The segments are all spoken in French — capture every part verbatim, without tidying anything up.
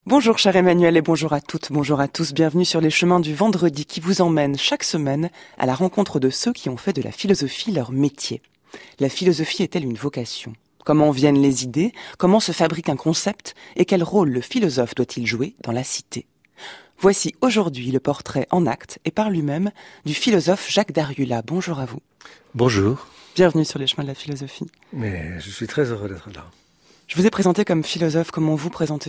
Bonjour cher Emmanuel et bonjour à toutes, bonjour à tous, bienvenue sur les chemins du vendredi qui vous emmènent chaque semaine à la rencontre de ceux qui ont fait de la philosophie leur métier. La philosophie est-elle une vocation ? Comment viennent les idées ? Comment se fabrique un concept ? Et quel rôle le philosophe doit-il jouer dans la cité ? Voici aujourd'hui le portrait en actes et par lui-même du philosophe Jacques Dariulla. Bonjour à vous. Bonjour. Bienvenue sur les chemins de la philosophie. Mais je suis très heureux d'être là. Je vous ai présenté comme philosophe, comment vous présentez-vous ?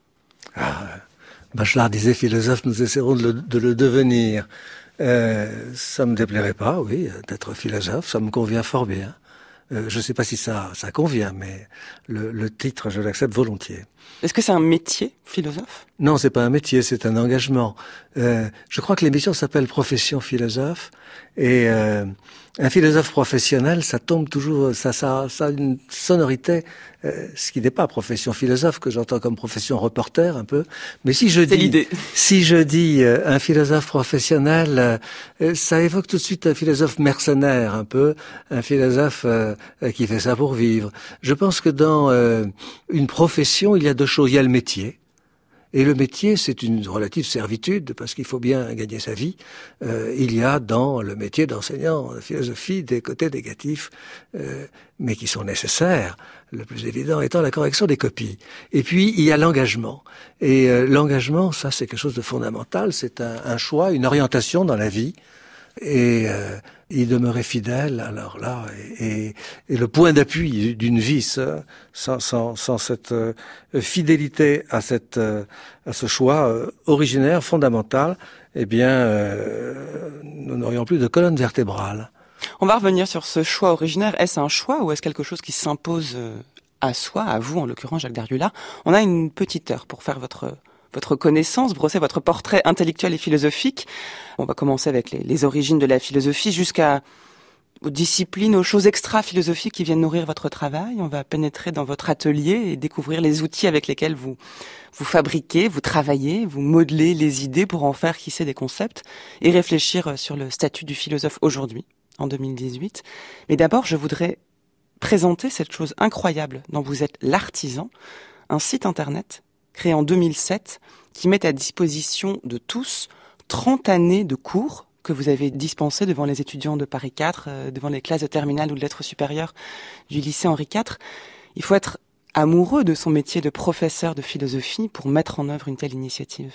Ah, Bachelard disait philosophe, nous essaierons de le, de le devenir. Euh, ça me déplairait pas, oui, d'être philosophe, ça me convient fort bien. Euh, je ne sais pas si ça, ça convient, mais le, le titre, je l'accepte volontiers. Est-ce que c'est un métier, philosophe ? Non, c'est pas un métier, c'est un engagement. Euh, je crois que l'émission s'appelle Profession philosophe, et euh, un philosophe professionnel, ça tombe toujours, ça, ça, ça a une sonorité, euh, ce qui n'est pas profession philosophe, que j'entends comme profession reporter un peu. Mais si je c'est dis, l'idée. si je dis euh, un philosophe professionnel, euh, ça évoque tout de suite un philosophe mercenaire, un peu, un philosophe euh, qui fait ça pour vivre. Je pense que dans euh, une profession, il y a deux choses. Il y a le métier. Et le métier, c'est une relative servitude, parce qu'il faut bien gagner sa vie. Euh, il y a dans le métier d'enseignant de philosophie des côtés négatifs, euh, mais qui sont nécessaires. Le plus évident étant la correction des copies. Et puis, il y a l'engagement. Et euh, l'engagement, ça, c'est quelque chose de fondamental. C'est un, un choix, une orientation dans la vie. Et euh, y demeurer fidèle, alors là, et, et, et le point d'appui d'une vie, ça, sans, sans, sans cette euh, fidélité à, cette, euh, à ce choix euh, originaire, fondamental, eh bien, euh, nous n'aurions plus de colonne vertébrale. On va revenir sur ce choix originaire. Est-ce un choix ou est-ce quelque chose qui s'impose à soi, à vous, en l'occurrence, Jacques Dariulla ? On a une petite heure pour faire votre... votre connaissance, brosser votre portrait intellectuel et philosophique. On va commencer avec les, les origines de la philosophie jusqu'à aux disciplines, aux choses extra-philosophiques qui viennent nourrir votre travail. On va pénétrer dans votre atelier et découvrir les outils avec lesquels vous, vous fabriquez, vous travaillez, vous modelez les idées pour en faire, qui sait, des concepts et réfléchir sur le statut du philosophe aujourd'hui, en deux mille dix-huit. Mais d'abord, je voudrais présenter cette chose incroyable dont vous êtes l'artisan, un site internet créé en deux mille sept, qui met à disposition de tous trente années de cours que vous avez dispensés devant les étudiants de Paris quatre, euh, devant les classes de terminale ou de lettres supérieures du lycée Henri quatre. Il faut être amoureux de son métier de professeur de philosophie pour mettre en œuvre une telle initiative.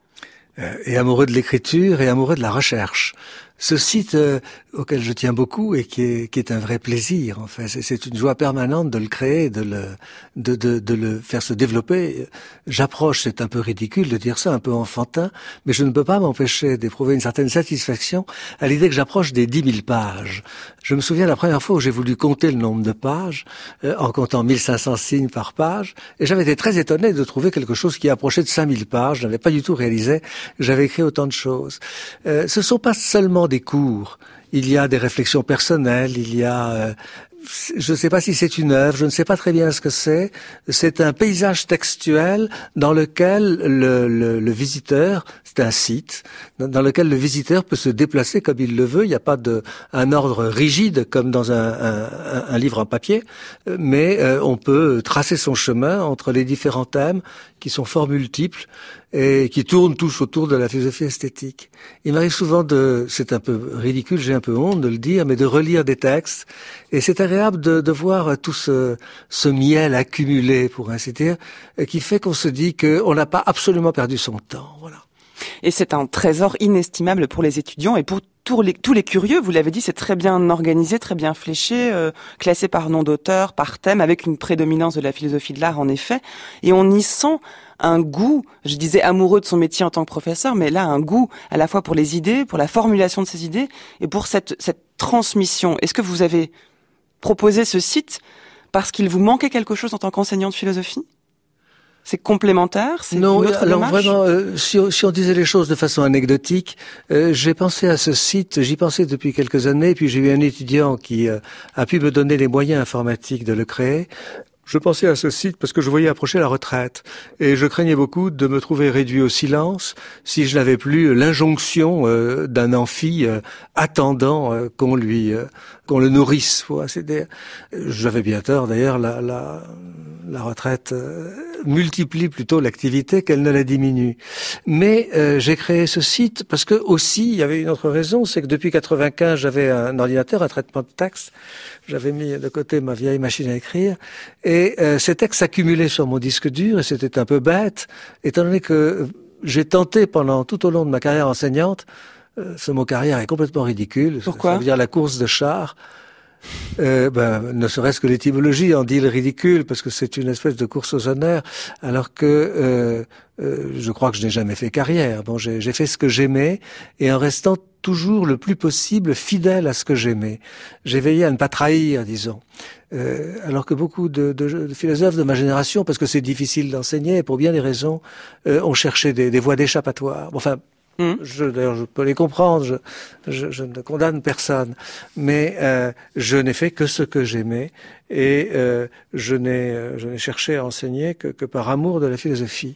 Euh, et amoureux de l'écriture et amoureux de la recherche. Ce site euh, auquel je tiens beaucoup et qui est, qui est un vrai plaisir, en fait, c'est, c'est une joie permanente de le créer, de le, de, de, de le faire se développer. J'approche, c'est un peu ridicule de dire ça, un peu enfantin, mais je ne peux pas m'empêcher d'éprouver une certaine satisfaction à l'idée que j'approche des dix mille pages. Je me souviens la première fois où j'ai voulu compter le nombre de pages, euh, en comptant mille cinq cents signes par page, et j'avais été très étonné de trouver quelque chose qui approchait de cinq mille pages. Je n'avais pas du tout réalisé que j'avais écrit autant de choses. Euh, ce sont pas seulement des cours, il y a des réflexions personnelles, il y a... Euh, je ne sais pas si c'est une œuvre, je ne sais pas très bien ce que c'est. C'est un paysage textuel dans lequel le, le, le visiteur, c'est un site, dans lequel le visiteur peut se déplacer comme il le veut. Il n'y a pas de un ordre rigide comme dans un, un, un livre en papier, mais euh, on peut tracer son chemin entre les différents thèmes qui sont fort multiples et qui tournent tous autour de la philosophie esthétique. Il m'arrive souvent de, c'est un peu ridicule, j'ai un peu honte de le dire, mais de relire des textes, et c'est agréable de, de voir tout ce, ce miel accumulé, pour ainsi dire, qui fait qu'on se dit qu'on n'a pas absolument perdu son temps. Voilà. Et c'est un trésor inestimable pour les étudiants et pour tous les, tous les curieux. Vous l'avez dit, c'est très bien organisé, très bien fléché, euh, classé par nom d'auteur, par thème, avec une prédominance de la philosophie de l'art, en effet. Et on y sent un goût, je disais amoureux de son métier en tant que professeur, mais là, un goût à la fois pour les idées, pour la formulation de ces idées et pour cette, cette transmission. Est-ce que vous avez proposé ce site parce qu'il vous manquait quelque chose en tant qu'enseignant de philosophie ? C'est complémentaire, c'est non, une autre alors démarche. vraiment, euh, si, on, si on disait les choses de façon anecdotique, euh, j'ai pensé à ce site, j'y pensais depuis quelques années, puis j'ai eu un étudiant qui euh, a pu me donner les moyens informatiques de le créer. Je pensais à ce site parce que je voyais approcher la retraite et je craignais beaucoup de me trouver réduit au silence si je n'avais plus l'injonction euh, d'un amphi euh, attendant euh, qu'on lui euh, qu'on le nourrisse. Faut assez dire. J'avais bien tort d'ailleurs. La, la, la retraite euh, multiplie plutôt l'activité qu'elle ne la diminue. Mais euh, j'ai créé ce site parce que aussi il y avait une autre raison, c'est que depuis quatre-vingt-quinze j'avais un ordinateur, un traitement de texte. J'avais mis de côté ma vieille machine à écrire et euh, ces textes s'accumulaient sur mon disque dur et c'était un peu bête, étant donné que j'ai tenté pendant tout au long de ma carrière enseignante. Euh, ce mot carrière est complètement ridicule. Pourquoi ? Ça veut dire la course de chars. Euh, ben, ne serait-ce que l'étymologie en dit le ridicule, parce que c'est une espèce de course aux honneurs, alors que euh, euh, je crois que je n'ai jamais fait carrière. Bon, j'ai, j'ai fait ce que j'aimais, et en restant toujours le plus possible fidèle à ce que j'aimais. J'ai veillé à ne pas trahir, disons. Euh, alors que beaucoup de, de, de philosophes de ma génération, parce que c'est difficile d'enseigner, et pour bien des raisons, euh, ont cherché des, des voies d'échappatoire. Enfin, Je, d'ailleurs, je peux les comprendre, je, je, je ne condamne personne, mais euh, je n'ai fait que ce que j'aimais et euh, je n'ai, je n'ai cherché à enseigner que, que par amour de la philosophie.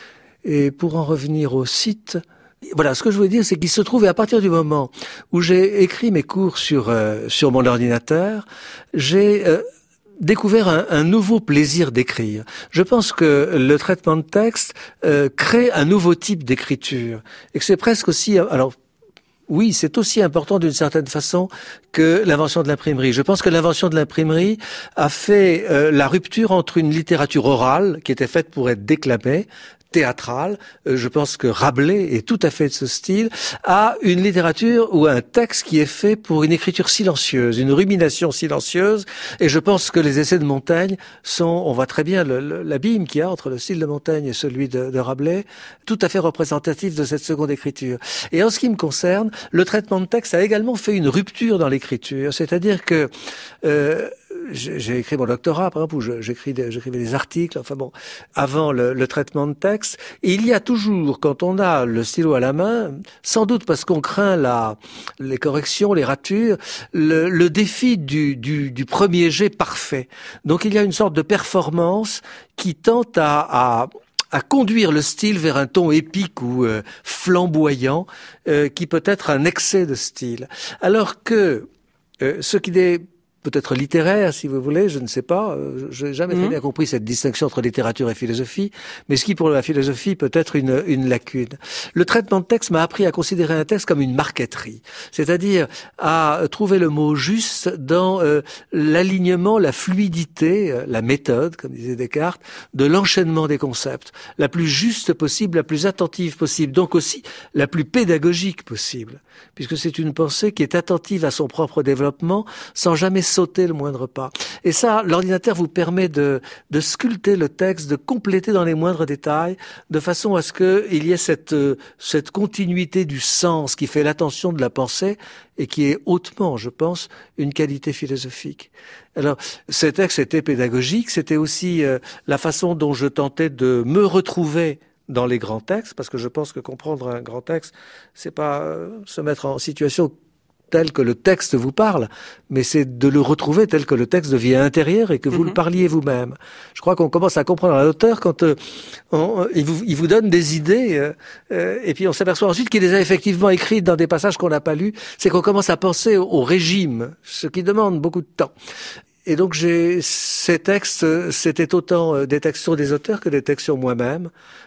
Et pour en revenir au site, voilà, ce que je voulais dire, c'est qu'il se trouve, et à partir du moment où j'ai écrit mes cours sur euh, sur mon ordinateur, j'ai euh, découvert un, un nouveau plaisir d'écrire. Je pense que le traitement de texte euh, crée un nouveau type d'écriture et que c'est presque aussi, alors oui, c'est aussi important d'une certaine façon que l'invention de l'imprimerie. Je pense que l'invention de l'imprimerie a fait euh, la rupture entre une littérature orale qui était faite pour être déclamée, théâtrale, je pense que Rabelais est tout à fait de ce style, à une littérature ou un texte qui est fait pour une écriture silencieuse, une rumination silencieuse, et je pense que les essais de Montaigne sont, on voit très bien le, le, l'abîme qu'il y a entre le style de Montaigne et celui de, de Rabelais, tout à fait représentatif de cette seconde écriture. Et en ce qui me concerne, le traitement de texte a également fait une rupture dans l'écriture, c'est-à-dire que euh, j'ai, j'ai écrit mon doctorat, par exemple, où je, j'écris des, j'écrivais des articles, enfin bon, avant le, le traitement de texte. Et il y a toujours, quand on a le stylo à la main, sans doute parce qu'on craint la, les corrections, les ratures, le, le défi du, du, du premier jet parfait. Donc il y a une sorte de performance qui tente à, à à conduire le style vers un ton épique ou euh, flamboyant, euh, qui peut être un excès de style. Alors que euh, ce qui est peut-être littéraire, si vous voulez, je ne sais pas. Je n'ai jamais mmh. très bien compris cette distinction entre littérature et philosophie, mais ce qui, pour la philosophie, peut être une, une lacune. Le traitement de texte m'a appris à considérer un texte comme une marqueterie, c'est-à-dire à trouver le mot juste dans euh, l'alignement, la fluidité, la méthode, comme disait Descartes, de l'enchaînement des concepts, la plus juste possible, la plus attentive possible, donc aussi la plus pédagogique possible, puisque c'est une pensée qui est attentive à son propre développement, sans jamais sauter le moindre pas. Et ça, l'ordinateur vous permet de, de sculpter le texte, de compléter dans les moindres détails, de façon à ce qu'il y ait cette, cette continuité du sens qui fait l'attention de la pensée et qui est hautement, je pense, une qualité philosophique. Alors, ces textes étaient pédagogiques, c'était aussi euh, la façon dont je tentais de me retrouver dans les grands textes, parce que je pense que comprendre un grand texte, c'est pas euh, se mettre en situation tel que le texte vous parle, mais c'est de le retrouver tel que le texte devient intérieur et que vous mm-hmm. le parliez vous-même. Je crois qu'on commence à comprendre l'auteur quand euh, on, il, vous, il vous donne des idées euh, euh, et puis on s'aperçoit ensuite qu'il les a effectivement écrites dans des passages qu'on n'a pas lus. C'est qu'on commence à penser au, au régime, ce qui demande beaucoup de temps. Et donc j'ai ces textes, c'était autant des textes sur des auteurs que des textes sur moi-même,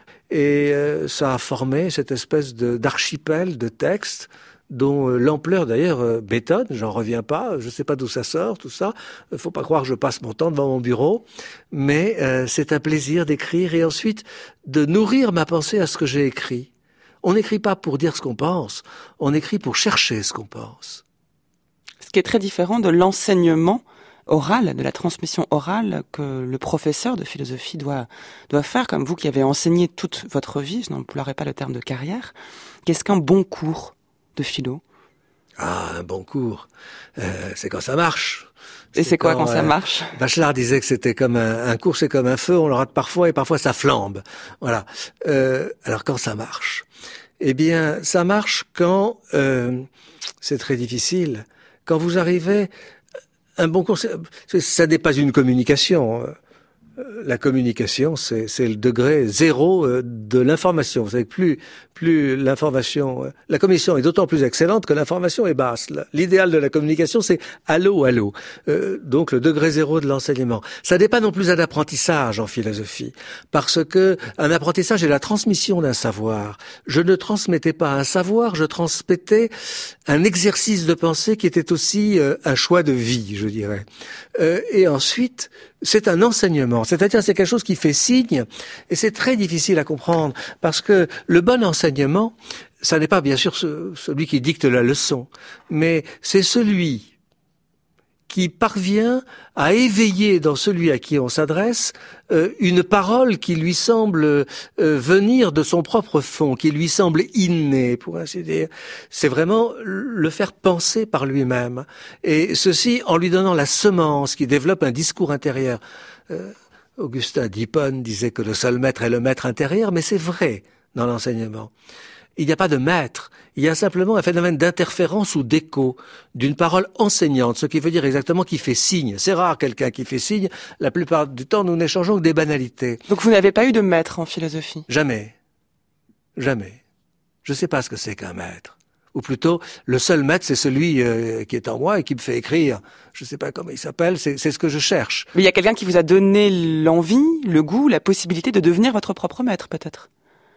et euh, ça a formé cette espèce de, d'archipel de textes dont euh, l'ampleur d'ailleurs euh, m'étonne, j'en reviens pas, je sais pas d'où ça sort, tout ça. Il faut pas croire que je passe mon temps devant mon bureau, mais euh, c'est un plaisir d'écrire et ensuite de nourrir ma pensée à ce que j'ai écrit. On n'écrit pas pour dire ce qu'on pense, on écrit pour chercher ce qu'on pense. Ce qui est très différent de l'enseignement oral, de la transmission orale que le professeur de philosophie doit doit faire, comme vous qui avez enseigné toute votre vie, je n'emploierai pas le terme de carrière. Qu'est-ce qu'un bon cours de philo? Ah, un bon cours, euh, c'est quand ça marche. Et c'est, c'est quoi quand, quand ça euh, marche? Bachelard disait que c'était comme un, un cours, c'est comme un feu, on le rate parfois et parfois ça flambe. Voilà. Euh, alors quand ça marche? Eh bien, ça marche quand, euh, c'est très difficile, quand vous arrivez, un bon cours, ça n'est pas une communication. la communication, c'est, c'est le degré zéro de l'information. Vous savez que plus, plus l'information, la communication est d'autant plus excellente que l'information est basse. L'idéal de la communication, c'est allô, allô. Euh, donc le degré zéro de l'enseignement. Ça n'est pas non plus un apprentissage en philosophie, parce que un apprentissage est la transmission d'un savoir. Je ne transmettais pas un savoir, je transmettais un exercice de pensée qui était aussi euh, un choix de vie, je dirais. Euh, et ensuite, c'est un enseignement, c'est-à-dire c'est quelque chose qui fait signe, et c'est très difficile à comprendre, parce que le bon enseignement, ça n'est pas bien sûr ce, celui qui dicte la leçon, mais c'est celui qui parvient à éveiller dans celui à qui on s'adresse euh, une parole qui lui semble euh, venir de son propre fond, qui lui semble innée, pour ainsi dire. C'est vraiment le faire penser par lui-même. Et ceci en lui donnant la semence qui développe un discours intérieur. Euh, Augustin d'Hippone disait que le seul maître est le maître intérieur, mais c'est vrai dans l'enseignement. Il n'y a pas de maître, il y a simplement un phénomène d'interférence ou d'écho d'une parole enseignante, ce qui veut dire exactement qui fait signe. C'est rare quelqu'un qui fait signe, la plupart du temps nous n'échangeons que des banalités. Donc vous n'avez pas eu de maître en philosophie? Jamais. Jamais. Je ne sais pas ce que c'est qu'un maître. Ou plutôt, le seul maître, c'est celui euh, qui est en moi et qui me fait écrire. Je ne sais pas comment il s'appelle, c'est, c'est ce que je cherche. Mais il y a quelqu'un qui vous a donné l'envie, le goût, la possibilité de devenir votre propre maître, peut-être?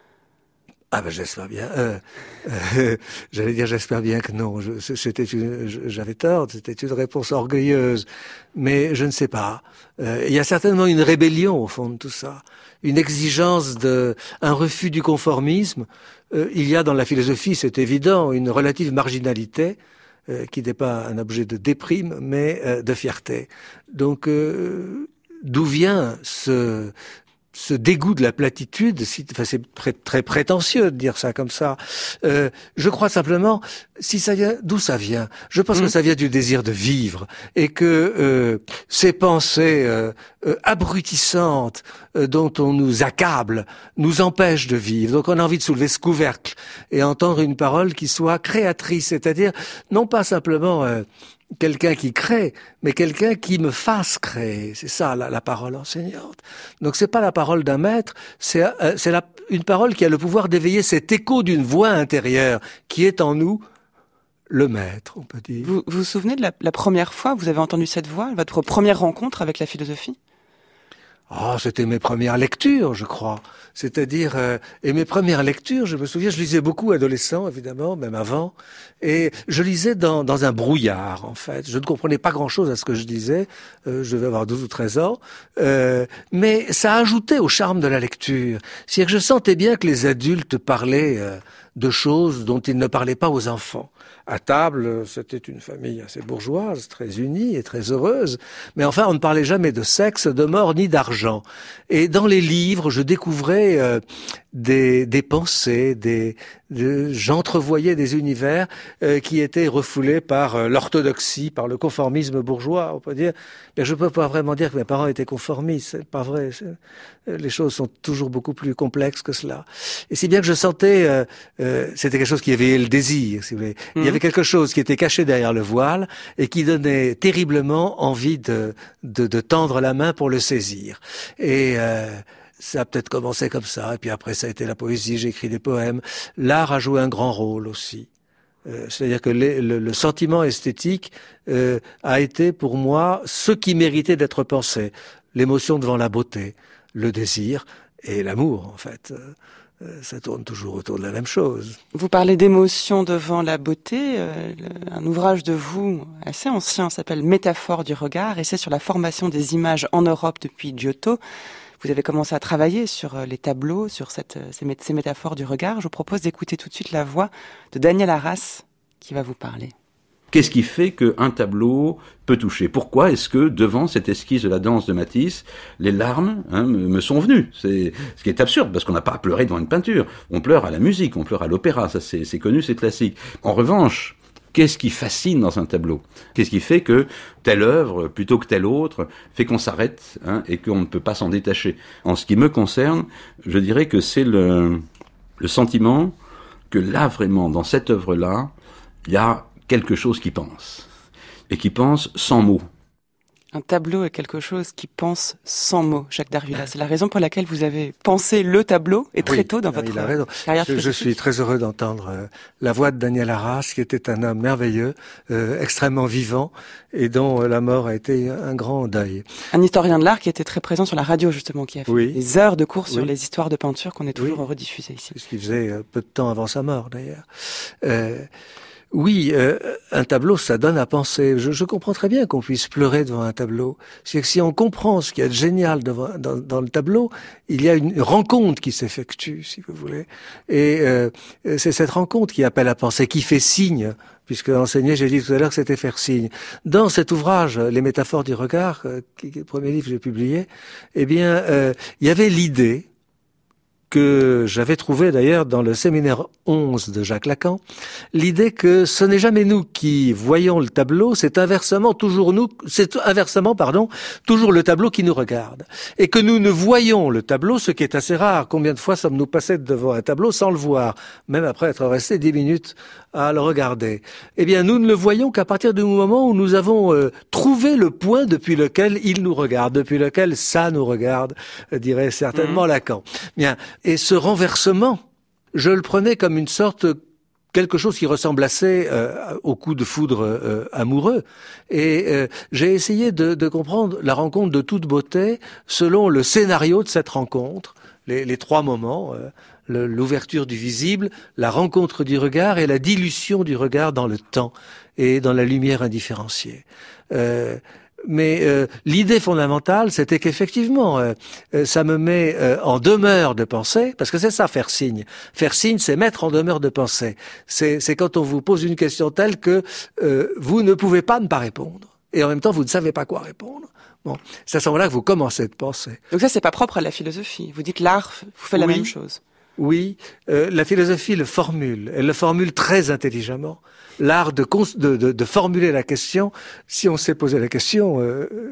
Ah ben j'espère bien. Euh, euh, j'allais dire j'espère bien que non. Je, c'était une, j'avais tort. C'était une réponse orgueilleuse, mais je ne sais pas. Euh, il y a certainement une rébellion au fond de tout ça, une exigence de, un refus du conformisme. Euh, il y a dans la philosophie, c'est évident, une relative marginalité euh, qui n'est pas un objet de déprime, mais euh, de fierté. Donc euh, d'où vient ce ce dégoût de la platitude, enfin c'est très, très prétentieux de dire ça comme ça. Euh, je crois simplement, si ça vient, d'où ça vient? Je pense mmh. que ça vient du désir de vivre et que euh, ces pensées euh, euh, abrutissantes euh, dont on nous accable nous empêchent de vivre. Donc on a envie de soulever ce couvercle et entendre une parole qui soit créatrice, c'est-à-dire non pas simplement euh, quelqu'un qui crée, mais quelqu'un qui me fasse créer. C'est ça, la, la parole enseignante. Donc c'est pas la parole d'un maître, c'est, euh, c'est la, une parole qui a le pouvoir d'éveiller cet écho d'une voix intérieure qui est en nous, le maître, on peut dire. Vous vous, vous souvenez de la, la première fois que vous avez entendu cette voix, votre première rencontre avec la philosophie? Ah, oh, c'était mes premières lectures, je crois. C'est-à-dire, euh, et mes premières lectures, je me souviens, je lisais beaucoup adolescent, évidemment, même avant, et je lisais dans, dans un brouillard, en fait. Je ne comprenais pas grand-chose à ce que je lisais, euh, je devais avoir douze ou treize ans, euh, mais ça ajoutait au charme de la lecture. C'est-à-dire que je sentais bien que les adultes parlaient euh, de choses dont ils ne parlaient pas aux enfants. À table, c'était une famille assez bourgeoise, très unie et très heureuse. Mais enfin, on ne parlait jamais de sexe, de mort, ni d'argent. Et dans les livres, je découvrais euh, des, des pensées, des, de, j'entrevoyais des univers euh, qui étaient refoulés par euh, l'orthodoxie, par le conformisme bourgeois, on peut dire. Mais je ne peux pas vraiment dire que mes parents étaient conformistes, c'est pas vrai. C'est, les choses sont toujours beaucoup plus complexes que cela. Et si bien que je sentais, euh, euh, c'était quelque chose qui éveillait le désir, si vous voulez. Mmh. Il y avait quelque chose qui était caché derrière le voile et qui donnait terriblement envie de, de, de tendre la main pour le saisir. Et euh, ça a peut-être commencé comme ça, et puis après ça a été la poésie, j'ai écrit des poèmes. L'art a joué un grand rôle aussi. Euh, c'est-à-dire que les, le, le sentiment esthétique euh, a été pour moi ce qui méritait d'être pensé. L'émotion devant la beauté, le désir et l'amour, en fait. Euh, ça tourne toujours autour de la même chose. Vous parlez d'émotion devant la beauté. Euh, le, un ouvrage de vous assez ancien s'appelle Métaphore du regard et c'est sur la formation des images en Europe depuis Giotto. Vous avez commencé à travailler sur les tableaux, sur cette, ces, mé- ces métaphores du regard. Je vous propose d'écouter tout de suite la voix de Daniel Arras qui va vous parler. Qu'est-ce qui fait qu'un tableau peut toucher? Pourquoi est-ce que, devant cette esquisse de la danse de Matisse, les larmes hein, me, me sont venues? C'est ce qui est absurde, parce qu'on n'a pas à pleurer devant une peinture. On pleure à la musique, on pleure à l'opéra, ça c'est, c'est connu, c'est classique. En revanche, qu'est-ce qui fascine dans un tableau? Qu'est-ce qui fait que telle œuvre, plutôt que telle autre, fait qu'on s'arrête hein, et qu'on ne peut pas s'en détacher? En ce qui me concerne, je dirais que c'est le, le sentiment que là, vraiment, dans cette œuvre-là, il y a quelque chose qui pense, et qui pense sans mots. Un tableau est quelque chose qui pense sans mots, Jacques Darvilla. C'est la raison pour laquelle vous avez pensé le tableau, et très oui, tôt dans votre il a raison. carrière je, je suis très heureux d'entendre euh, la voix de Daniel Arras, qui était un homme merveilleux, euh, extrêmement vivant, et dont euh, la mort a été un grand deuil. Un historien de l'art qui était très présent sur la radio, justement, qui a fait oui. des heures de cours sur oui. les histoires de peinture qu'on est toujours oui. rediffusées ici. C'est ce qu'il faisait euh, peu de temps avant sa mort, d'ailleurs. Euh, Oui, euh, un tableau, ça donne à penser. Je, je comprends très bien qu'on puisse pleurer devant un tableau. C'est que si on comprend ce qu'il y a de génial devant, dans, dans le tableau, il y a une rencontre qui s'effectue, si vous voulez. Et euh, c'est cette rencontre qui appelle à penser, qui fait signe, puisque enseigner, j'ai dit tout à l'heure que c'était faire signe. Dans cet ouvrage, Les métaphores du regard, qui est le premier livre que j'ai publié, eh bien, euh, il y avait l'idée que j'avais trouvé d'ailleurs dans le séminaire onze de Jacques Lacan, l'idée que ce n'est jamais nous qui voyons le tableau, c'est inversement toujours nous, c'est inversement, pardon, toujours le tableau qui nous regarde. Et que nous ne voyons le tableau, ce qui est assez rare. Combien de fois sommes-nous passés devant un tableau sans le voir, même après être restés dix minutes à le regarder? Eh bien, nous ne le voyons qu'à partir du moment où nous avons euh, trouvé le point depuis lequel il nous regarde, depuis lequel ça nous regarde, euh, dirait certainement mmh. Lacan. Bien. Et ce renversement, je le prenais comme une sorte, quelque chose qui ressemble assez euh, au coup de foudre euh, amoureux. Et euh, j'ai essayé de, de comprendre la rencontre de toute beauté selon le scénario de cette rencontre, les, les trois moments, euh, le, l'ouverture du visible, la rencontre du regard et la dilution du regard dans le temps et dans la lumière indifférenciée. Euh, Mais euh, l'idée fondamentale, c'était qu'effectivement, euh, euh, ça me met euh, en demeure de pensée, parce que c'est ça, faire signe. Faire signe, c'est mettre en demeure de pensée. C'est, c'est quand on vous pose une question telle que euh, vous ne pouvez pas ne pas répondre. Et en même temps, vous ne savez pas quoi répondre. Bon, c'est à ce moment-là que vous commencez de penser. Donc ça, c'est pas propre à la philosophie. Vous dites l'art vous fait la oui, même chose. Oui, euh, la philosophie le formule. Elle le formule très intelligemment. L'art de, de, de, de formuler la question, si on s'est posé la question, euh,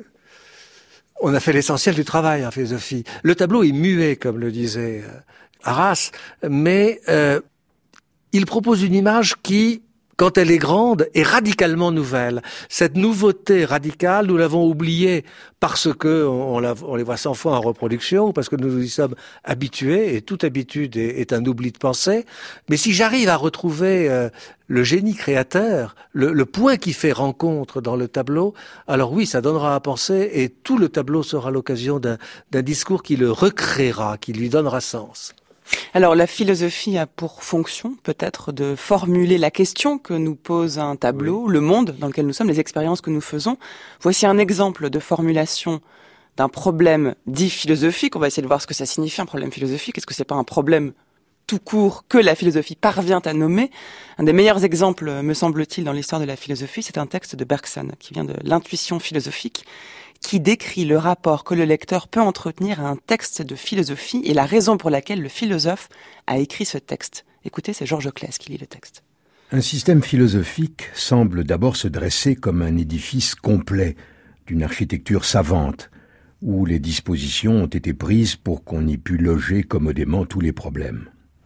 on a fait l'essentiel du travail en philosophie. Le tableau est muet, comme le disait euh, Arras, mais euh, il propose une image qui, quand elle est grande, est radicalement nouvelle. Cette nouveauté radicale, nous l'avons oubliée parce que on, la, on les voit cent fois en reproduction, parce que nous nous y sommes habitués, et toute habitude est, est un oubli de pensée. Mais si j'arrive à retrouver euh, le génie créateur, le, le point qui fait rencontre dans le tableau, alors oui, ça donnera à penser, et tout le tableau sera l'occasion d'un, d'un discours qui le recréera, qui lui donnera sens. Alors, la philosophie a pour fonction, peut-être, de formuler la question que nous pose un tableau, oui. Le monde dans lequel nous sommes, les expériences que nous faisons. Voici un exemple de formulation d'un problème dit philosophique. On va essayer de voir ce que ça signifie, un problème philosophique. Est-ce que c'est pas un problème tout court que la philosophie parvient à nommer? Un des meilleurs exemples, me semble-t-il, dans l'histoire de la philosophie, c'est un texte de Bergson, qui vient de l'intuition philosophique, qui décrit le rapport que le lecteur peut entretenir à un texte de philosophie et la raison pour laquelle le philosophe a écrit ce texte. Écoutez, c'est Georges Claes qui lit le texte. Un système philosophique semble d'abord se dresser comme un édifice complet, d'une architecture savante, où les dispositions ont été prises pour qu'on y pût loger commodément tous les problèmes.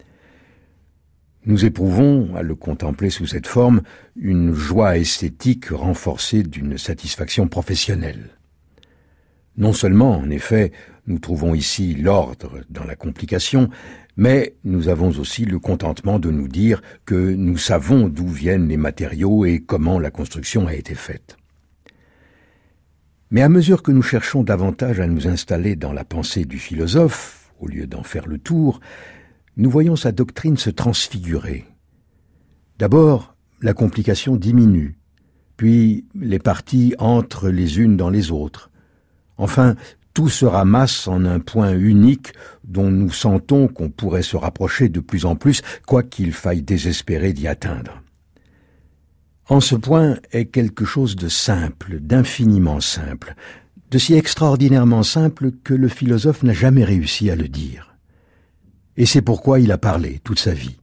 Nous éprouvons, à le contempler sous cette forme, une joie esthétique renforcée d'une satisfaction professionnelle. Non seulement, en effet, nous trouvons ici l'ordre dans la complication, mais nous avons aussi le contentement de nous dire que nous savons d'où viennent les matériaux et comment la construction a été faite. Mais à mesure que nous cherchons davantage à nous installer dans la pensée du philosophe, au lieu d'en faire le tour, nous voyons sa doctrine se transfigurer. D'abord, la complication diminue, puis les parties entrent les unes dans les autres. Enfin, tout se ramasse en un point unique dont nous sentons qu'on pourrait se rapprocher de plus en plus, quoi qu'il faille désespérer d'y atteindre. En ce point est quelque chose de simple, d'infiniment simple, de si extraordinairement simple que le philosophe n'a jamais réussi à le dire. Et c'est pourquoi il a parlé toute sa vie.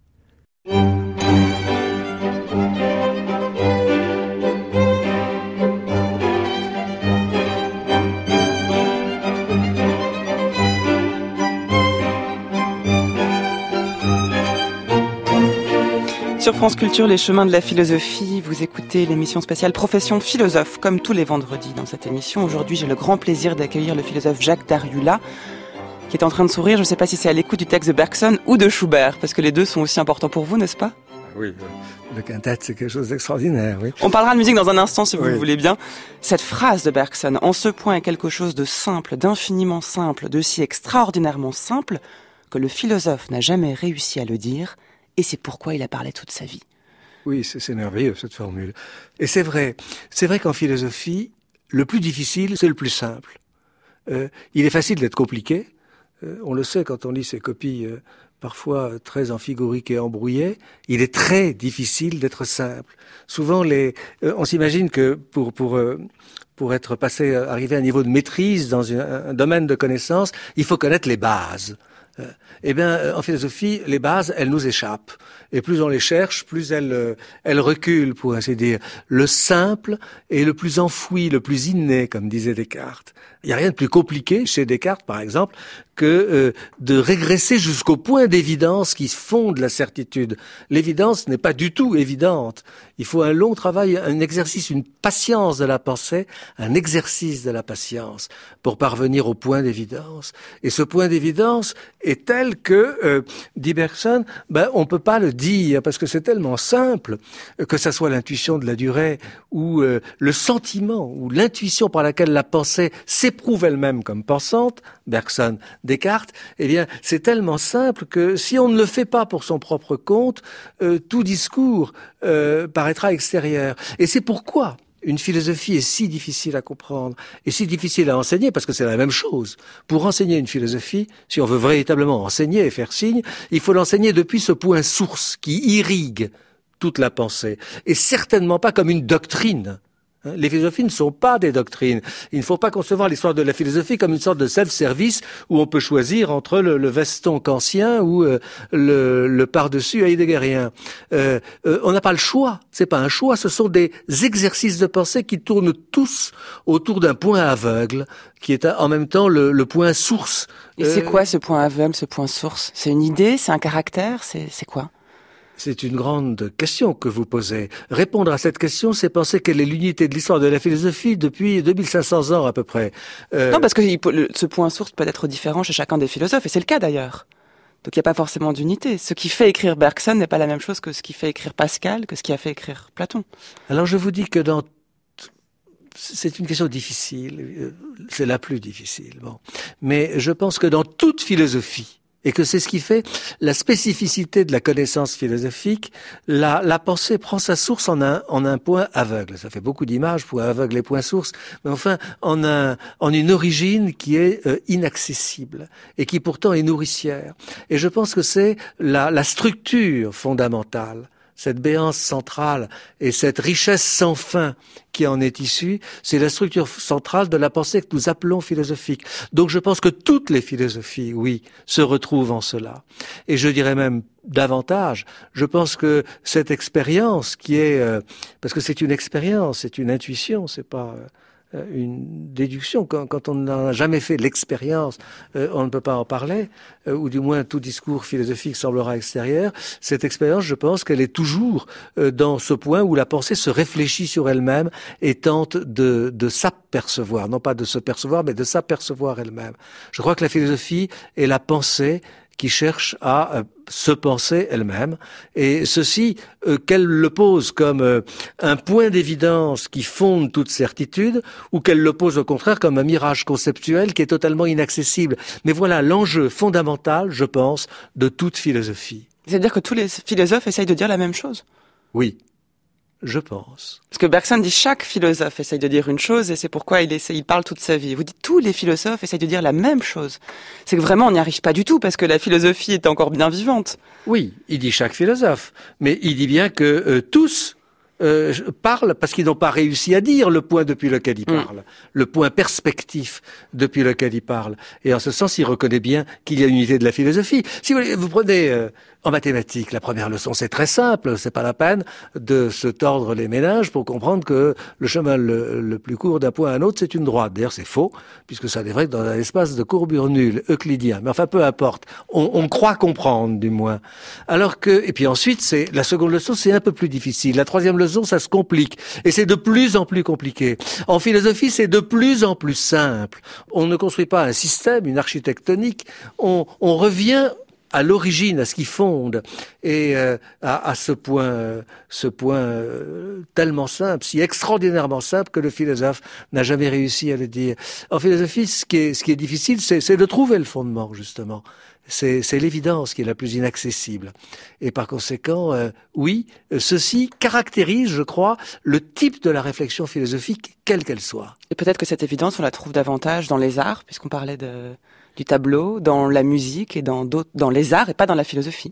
Sur France Culture, les chemins de la philosophie, vous écoutez l'émission spéciale Profession philosophe, comme tous les vendredis dans cette émission. Aujourd'hui, j'ai le grand plaisir d'accueillir le philosophe Jacques Dariulla, qui est en train de sourire. Je ne sais pas si c'est à l'écoute du texte de Bergson ou de Schubert, parce que les deux sont aussi importants pour vous, n'est-ce pas ? Oui, le quintet, c'est quelque chose d'extraordinaire, oui. On parlera de musique dans un instant, si vous oui. le voulez bien. Cette phrase de Bergson, en ce point, est quelque chose de simple, d'infiniment simple, de si extraordinairement simple, que le philosophe n'a jamais réussi à le dire, et c'est pourquoi il a parlé toute sa vie. Oui, c'est, c'est merveilleux, cette formule. Et c'est vrai, c'est vrai qu'en philosophie, le plus difficile, c'est le plus simple. Euh, il est facile d'être compliqué, euh, on le sait quand on lit ces copies euh, parfois très amphigoriques et embrouillées. Il est très difficile d'être simple. Souvent, les, euh, on s'imagine que pour pour euh, pour être passé, arriver à un niveau de maîtrise dans une, un domaine de connaissance, il faut connaître les bases. Euh, eh bien, en philosophie, les bases, elles nous échappent. Et plus on les cherche, plus elles, euh, elles reculent, pour ainsi dire. Le simple est le plus enfoui, le plus inné, comme disait Descartes. Il n'y a rien de plus compliqué chez Descartes, par exemple, que euh, de régresser jusqu'au point d'évidence qui fonde la certitude. L'évidence n'est pas du tout évidente. Il faut un long travail, un exercice, une patience de la pensée, un exercice de la patience pour parvenir au point d'évidence. Et ce point d'évidence est tel que, euh, dit Bergson, ben, on peut pas le dire parce que c'est tellement simple, que ça soit l'intuition de la durée ou euh, le sentiment ou l'intuition par laquelle la pensée s'éprouve elle-même comme pensante, Bergson, Descartes, eh bien, c'est tellement simple que si on ne le fait pas pour son propre compte, euh, tout discours euh, paraîtra extérieur. Et c'est pourquoi une philosophie est si difficile à comprendre et si difficile à enseigner, parce que c'est la même chose. Pour enseigner une philosophie, si on veut véritablement enseigner et faire signe, il faut l'enseigner depuis ce point source qui irrigue toute la pensée, et certainement pas comme une doctrine. Les philosophies ne sont pas des doctrines. Il ne faut pas concevoir l'histoire de la philosophie comme une sorte de self-service où on peut choisir entre le, le veston kantien ou euh, le, le par-dessus heideggerien. Euh, euh, on n'a pas le choix. C'est pas un choix. Ce sont des exercices de pensée qui tournent tous autour d'un point aveugle qui est en même temps le, le point source. Et euh, c'est quoi ce point aveugle, ce point source ? C'est une idée ? C'est un caractère ? C'est, c'est quoi ? C'est une grande question que vous posez. Répondre à cette question, c'est penser quelle est l'unité de l'histoire de la philosophie depuis deux mille cinq cents ans à peu près. Euh... Non, parce que ce point source peut être différent chez chacun des philosophes, et c'est le cas d'ailleurs. Donc il n'y a pas forcément d'unité. Ce qui fait écrire Bergson n'est pas la même chose que ce qui fait écrire Pascal, que ce qui a fait écrire Platon. Alors je vous dis que dans... C'est une question difficile, c'est la plus difficile. Bon. Mais je pense que dans toute philosophie, et que c'est ce qui fait la spécificité de la connaissance philosophique, la, la pensée prend sa source en un, en un point aveugle. Ça fait beaucoup d'images, point aveugle et point source, mais enfin en, un, en une origine qui est euh, inaccessible et qui pourtant est nourricière. Et je pense que c'est la, la structure fondamentale, cette béance centrale et cette richesse sans fin qui en est issue, c'est la structure centrale de la pensée que nous appelons philosophique. Donc je pense que toutes les philosophies, oui, se retrouvent en cela. Et je dirais même davantage, je pense que cette expérience qui est... Euh, parce que c'est une expérience, c'est une intuition, c'est pas... Euh, une déduction. Quand, quand on n'a jamais fait l'expérience, euh, on ne peut pas en parler, euh, ou du moins tout discours philosophique semblera extérieur. Cette expérience, je pense qu'elle est toujours euh, dans ce point où la pensée se réfléchit sur elle-même et tente de, de s'apercevoir, non pas de se percevoir, mais de s'apercevoir elle-même. Je crois que la philosophie est la pensée qui cherche à euh, se penser elle-même, et ceci, euh, qu'elle le pose comme euh, un point d'évidence qui fonde toute certitude, ou qu'elle le pose au contraire comme un mirage conceptuel qui est totalement inaccessible. Mais voilà l'enjeu fondamental, je pense, de toute philosophie. C'est-à-dire que tous les philosophes essayent de dire la même chose ? Oui. Je pense. Parce que Bergson dit chaque philosophe essaye de dire une chose et c'est pourquoi il essaye, il parle toute sa vie. Vous dites tous les philosophes essayent de dire la même chose. C'est que vraiment on n'y arrive pas du tout parce que la philosophie est encore bien vivante. Oui, il dit chaque philosophe, mais il dit bien que euh, tous euh, parlent parce qu'ils n'ont pas réussi à dire le point depuis lequel ils parlent, mmh. le point perspectif depuis lequel ils parlent. Et en ce sens, il reconnaît bien qu'il y a une unité de la philosophie. Si vous, vous prenez euh, En mathématiques, la première leçon, c'est très simple. C'est pas la peine de se tordre les méninges pour comprendre que le chemin le, le plus court d'un point à un autre, c'est une droite. D'ailleurs, c'est faux, puisque ça devrait être dans un espace de courbure nulle, euclidien. Mais enfin, peu importe. On, on croit comprendre, du moins. Alors que, et puis ensuite, c'est, la seconde leçon, c'est un peu plus difficile. La troisième leçon, ça se complique. Et c'est de plus en plus compliqué. En philosophie, c'est de plus en plus simple. On ne construit pas un système, une architectonique. On, on revient à l'origine, à ce qui fonde, et euh, à, à ce point, euh, ce point euh, tellement simple, si extraordinairement simple que le philosophe n'a jamais réussi à le dire. En philosophie, ce qui est, ce qui est difficile, c'est, c'est de trouver le fondement, justement. C'est, c'est l'évidence qui est la plus inaccessible. Et par conséquent, euh, oui, ceci caractérise, je crois, le type de la réflexion philosophique, quelle qu'elle soit. Et peut-être que cette évidence, on la trouve davantage dans les arts, puisqu'on parlait de... du tableau, dans la musique et dans d'autres, dans les arts et pas dans la philosophie.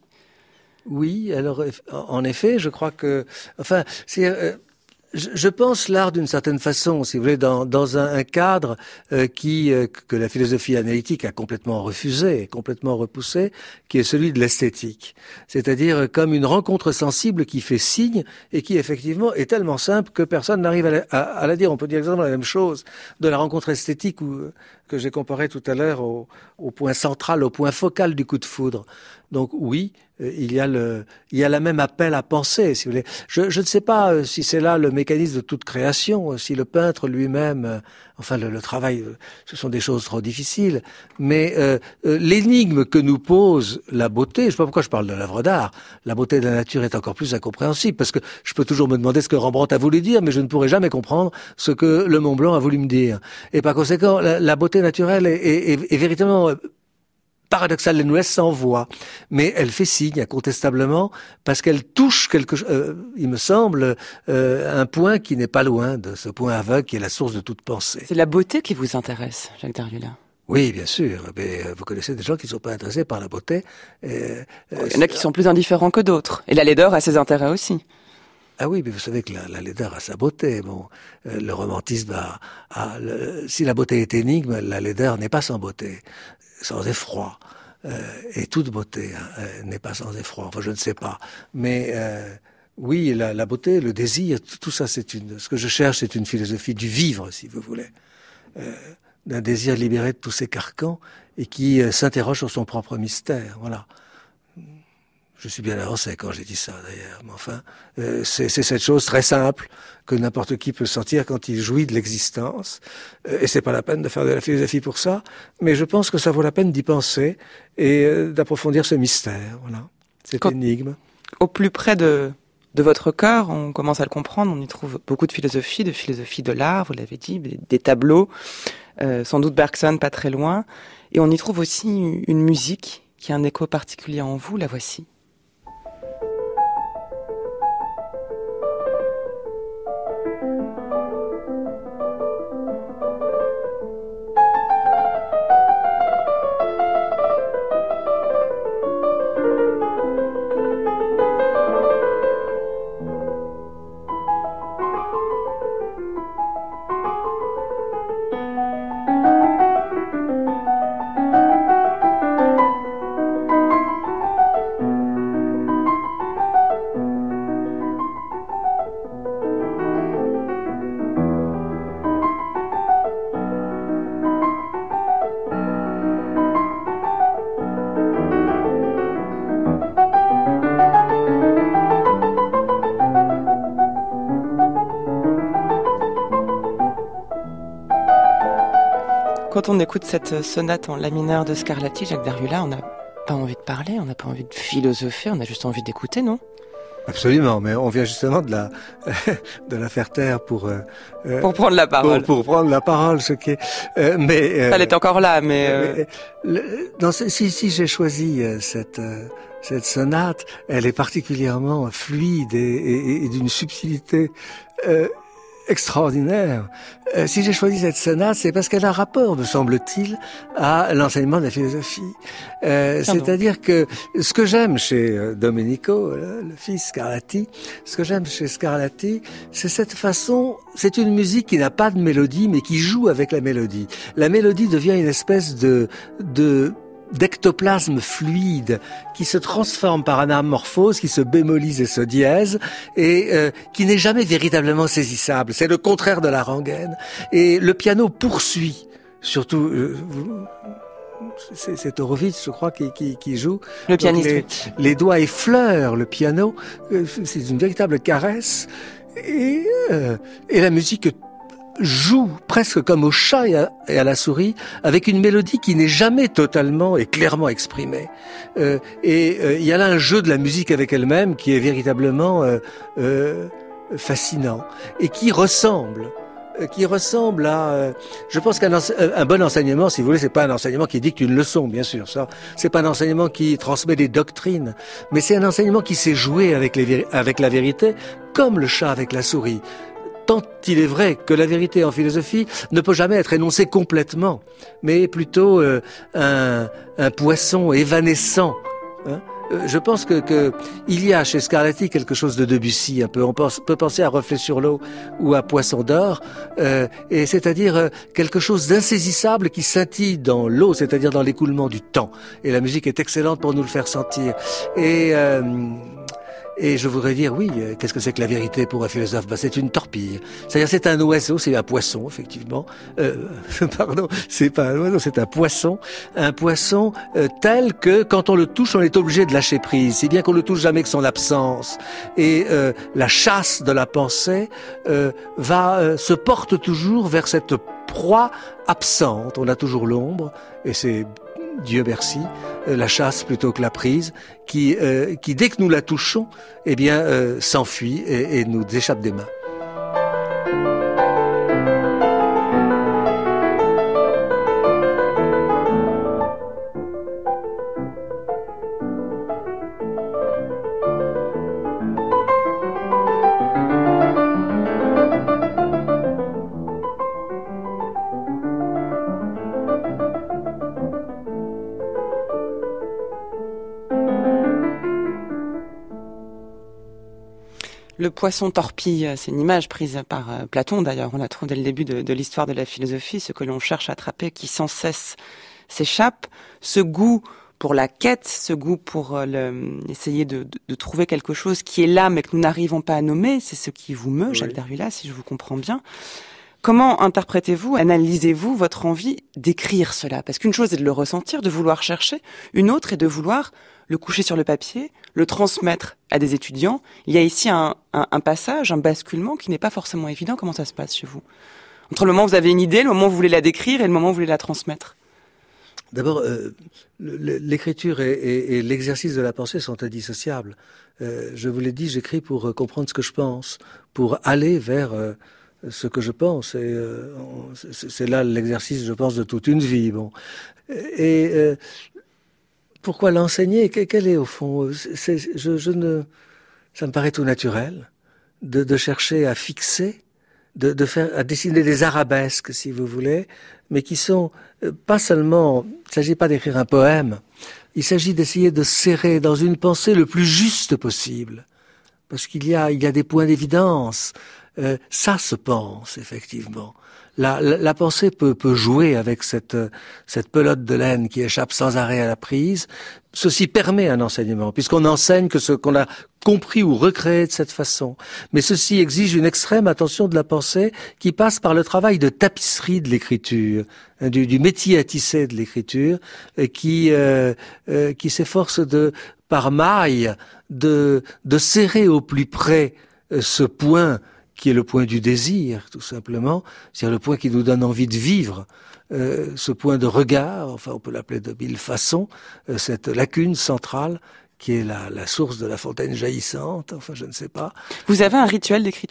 Oui, alors en effet, je crois que, enfin, c'est, euh, je, je pense l'art d'une certaine façon, si vous voulez, dans, dans un, un cadre euh, qui euh, que la philosophie analytique a complètement refusé, complètement repoussé, qui est celui de l'esthétique. C'est-à-dire comme une rencontre sensible qui fait signe et qui effectivement est tellement simple que personne n'arrive à la, à, à la dire. On peut dire exactement la même chose de la rencontre esthétique où que j'ai comparé tout à l'heure au, au point central, au point focal du coup de foudre. Donc oui, euh, il y a le, il y a la même appel à penser, si vous voulez. Je, je ne sais pas euh, si c'est là le mécanisme de toute création, euh, si le peintre lui-même, euh, enfin le, le travail, euh, ce sont des choses trop difficiles, mais euh, euh, l'énigme que nous pose la beauté, je ne sais pas pourquoi je parle de l'œuvre d'art, la beauté de la nature est encore plus incompréhensible, parce que je peux toujours me demander ce que Rembrandt a voulu dire, mais je ne pourrai jamais comprendre ce que le Mont Blanc a voulu me dire. Et par conséquent, la, la beauté naturelle est, est, est, est véritablement paradoxale, elle nous laisse sans voix, mais elle fait signe incontestablement parce qu'elle touche quelque chose, euh, il me semble, euh, un point qui n'est pas loin de ce point aveugle qui est la source de toute pensée. C'est la beauté qui vous intéresse, Jacques Derrida? Oui, bien sûr, mais vous connaissez des gens qui ne sont pas intéressés par la beauté. Euh, Il y en a qui sont plus indifférents que d'autres, et la laideur a ses intérêts aussi. Ah oui, mais vous savez que la, la laideur a sa beauté. Bon, euh, le romantisme a, a le, si la beauté est énigme, la laideur n'est pas sans beauté, sans effroi. Euh, et toute beauté hein, n'est pas sans effroi. Enfin, je ne sais pas. Mais euh, oui, la, la beauté, le désir, tout ça, c'est une. Ce que je cherche, c'est une philosophie du vivre, si vous voulez, euh, d'un désir libéré de tous ses carcans et qui euh, s'interroge sur son propre mystère. Voilà. Je suis bien avancé quand j'ai dit ça, d'ailleurs. Mais enfin, euh, c'est, c'est cette chose très simple que n'importe qui peut sentir quand il jouit de l'existence. Euh, et c'est pas la peine de faire de la philosophie pour ça. Mais je pense que ça vaut la peine d'y penser et euh, d'approfondir ce mystère. Voilà, cette quand, énigme. Au plus près de, de votre cœur, on commence à le comprendre. On y trouve beaucoup de philosophie, de philosophie de l'art, vous l'avez dit, des, des tableaux, euh, sans doute Bergson pas très loin. Et on y trouve aussi une musique qui a un écho particulier en vous. La voici. Quand on écoute cette sonate en la mineur de Scarlatti, Jacques Derrida, on n'a pas envie de parler, on n'a pas envie de philosopher, on a juste envie d'écouter, non? Absolument, mais on vient justement de la de la faire taire pour euh, pour prendre la parole. Pour, pour prendre la parole, ce qui est. Euh, mais euh, elle est encore là, mais. Euh... mais le, non, si si j'ai choisi euh, cette euh, cette sonate, elle est particulièrement fluide et, et, et d'une subtilité euh, extraordinaire. Euh, si j'ai choisi cette sonate, c'est parce qu'elle a rapport, me semble-t-il, à l'enseignement de la philosophie. Euh, c'est-à-dire que ce que j'aime chez euh, Domenico, euh, le fils Scarlatti, ce que j'aime chez Scarlatti, c'est cette façon, c'est une musique qui n'a pas de mélodie, mais qui joue avec la mélodie. La mélodie devient une espèce de, de, d'ectoplasme fluide qui se transforme par anamorphose, qui se bémolise et se dièse, et euh, qui n'est jamais véritablement saisissable. C'est le contraire de la rengaine. Et le piano poursuit, surtout... Euh, C'est, c'est Horowitz, je crois, qui, qui, qui joue. Le pianiste. Les, les doigts effleurent le piano. C'est une véritable caresse. Et, euh, et la musique joue presque comme au chat et à, et à la souris, avec une mélodie qui n'est jamais totalement et clairement exprimée. Euh, et euh, il y a là un jeu de la musique avec elle-même qui est véritablement euh, euh, fascinant et qui ressemble qui ressemble à, euh, je pense qu'un ense- un bon enseignement, si vous voulez, c'est pas un enseignement qui dicte une leçon, bien sûr, ça. C'est pas un enseignement qui transmet des doctrines, mais c'est un enseignement qui sait jouer avec les véri- avec la vérité, comme le chat avec la souris. Tant il est vrai que la vérité en philosophie ne peut jamais être énoncée complètement, mais plutôt euh, un, un poisson évanescent, hein. Je pense que, que il y a chez Scarlatti quelque chose de Debussy un peu. On pense, peut penser à Reflet sur l'eau ou à Poisson d'or, euh, et c'est-à-dire euh, quelque chose d'insaisissable qui scintille dans l'eau, c'est-à-dire dans l'écoulement du temps. Et la musique est excellente pour nous le faire sentir. Et euh, Et je voudrais dire, oui, euh, qu'est-ce que c'est que la vérité pour un philosophe? Ben, c'est une torpille. C'est-à-dire, c'est un oiseau, c'est un poisson, effectivement. Euh, pardon, c'est pas un oiseau, c'est un poisson. Un poisson euh, tel que, quand on le touche, on est obligé de lâcher prise, si bien qu'on le touche jamais que son absence. Et euh, la chasse de la pensée euh, va euh, se porte toujours vers cette proie absente. On a toujours l'ombre, et c'est Dieu merci, euh, la chasse plutôt que la prise, qui, euh, qui dès que nous la touchons, eh bien, euh, s'enfuit et, et nous échappe des mains. Le poisson torpille, c'est une image prise par euh, Platon d'ailleurs, on la trouve dès le début de, de l'histoire de la philosophie, ce que l'on cherche à attraper qui sans cesse s'échappe, ce goût pour la quête, ce goût pour euh, le, essayer de, de, de trouver quelque chose qui est là mais que nous n'arrivons pas à nommer, c'est ce qui vous meut, oui. Jacques Derrida, si je vous comprends bien. Comment interprétez-vous, analysez-vous votre envie d'écrire cela? Parce qu'une chose est de le ressentir, de vouloir chercher, une autre est de vouloir le coucher sur le papier, le transmettre à des étudiants. Il y a ici un, un, un passage, un basculement qui n'est pas forcément évident. Comment ça se passe chez vous? Entre le moment où vous avez une idée, le moment où vous voulez la décrire et le moment où vous voulez la transmettre. D'abord, euh, l'écriture et, et, et l'exercice de la pensée sont indissociables. Euh, je vous l'ai dit, j'écris pour euh, comprendre ce que je pense, pour aller vers euh, ce que je pense. Et euh, c'est là l'exercice, je pense, de toute une vie. Bon. Et euh, pourquoi l'enseigner? Quel est au fond c'est, je, je ne, ça me paraît tout naturel de, de chercher à fixer, de, de faire, à dessiner des arabesques, si vous voulez, mais qui sont pas seulement. Il ne s'agit pas d'écrire un poème. Il s'agit d'essayer de serrer dans une pensée le plus juste possible, parce qu'il y a, il y a des points d'évidence. Euh, ça se pense effectivement. La, la, la pensée peut, peut jouer avec cette, cette pelote de laine qui échappe sans arrêt à la prise. Ceci permet un enseignement, puisqu'on enseigne que ce qu'on a compris ou recréé de cette façon. Mais ceci exige une extrême attention de la pensée qui passe par le travail de tapisserie de l'écriture, hein, du, du métier à tisser de l'écriture, et qui, euh, euh, qui s'efforce de, par maille, de, de serrer au plus près euh, ce point qui est le point du désir, tout simplement, c'est-à-dire le point qui nous donne envie de vivre, euh, ce point de regard, enfin on peut l'appeler de mille façons, euh, cette lacune centrale qui est la, la source de la fontaine jaillissante, enfin je ne sais pas. Vous avez un rituel d'écriture ?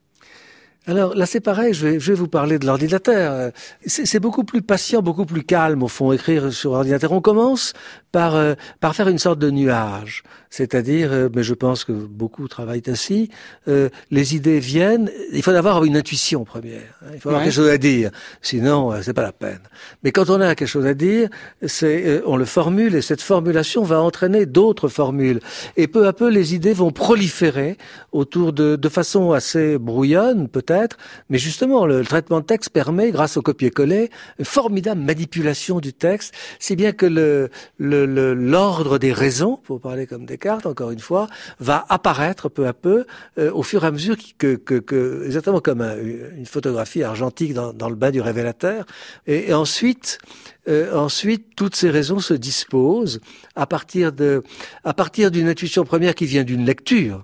Alors là c'est pareil, je vais, je vais vous parler de l'ordinateur. C'est, c'est beaucoup plus patient, beaucoup plus calme au fond, écrire sur ordinateur. On commence par, euh, par faire une sorte de nuage, c'est-à-dire, euh, mais je pense que beaucoup travaillent ainsi, euh, les idées viennent, il faut avoir une intuition première, hein, il faut avoir ouais. quelque chose à dire, sinon euh, c'est pas la peine. Mais quand on a quelque chose à dire, c'est, euh, on le formule et cette formulation va entraîner d'autres formules. Et peu à peu les idées vont proliférer autour de, de façon assez brouillonne peut-être, peut-être, mais justement, le, le traitement de texte permet, grâce au copier-coller, une formidable manipulation du texte, si bien que le, le, le, l'ordre des raisons, pour parler comme Descartes, encore une fois, va apparaître peu à peu, euh, au fur et à mesure que, que, que exactement comme un, une photographie argentique dans, dans le bain du révélateur. Et, et ensuite, euh, ensuite, toutes ces raisons se disposent à partir de, à partir d'une intuition première qui vient d'une lecture.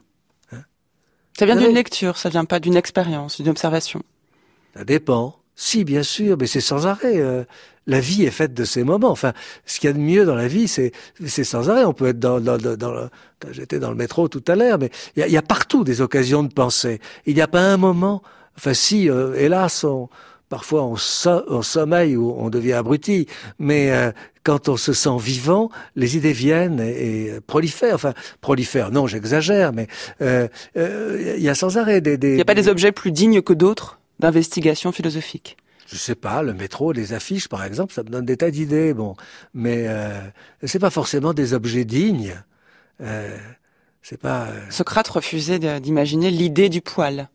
Ça vient d'une lecture, ça vient pas d'une expérience, d'une observation. Ça dépend. Si, bien sûr, mais c'est sans arrêt. Euh, la vie est faite de ces moments. Enfin, ce qu'il y a de mieux dans la vie, c'est c'est sans arrêt. On peut être dans, dans, dans, dans le... J'étais dans le métro tout à l'heure, mais il y a, il y a partout des occasions de penser. Il n'y a pas un moment... Enfin, si, euh, hélas, on... Parfois, on, so- on sommeille ou on devient abruti, mais euh, quand on se sent vivant, les idées viennent et, et prolifèrent. Enfin, prolifèrent, non, j'exagère, mais il euh, euh, y a sans arrêt des... des il n'y a pas des objets plus dignes que d'autres d'investigation philosophique? Je sais pas, le métro, les affiches, par exemple, ça me donne des tas d'idées, bon. Mais euh, c'est pas forcément des objets dignes. Euh, c'est pas... Euh... Socrate refusait de, d'imaginer l'idée du poil.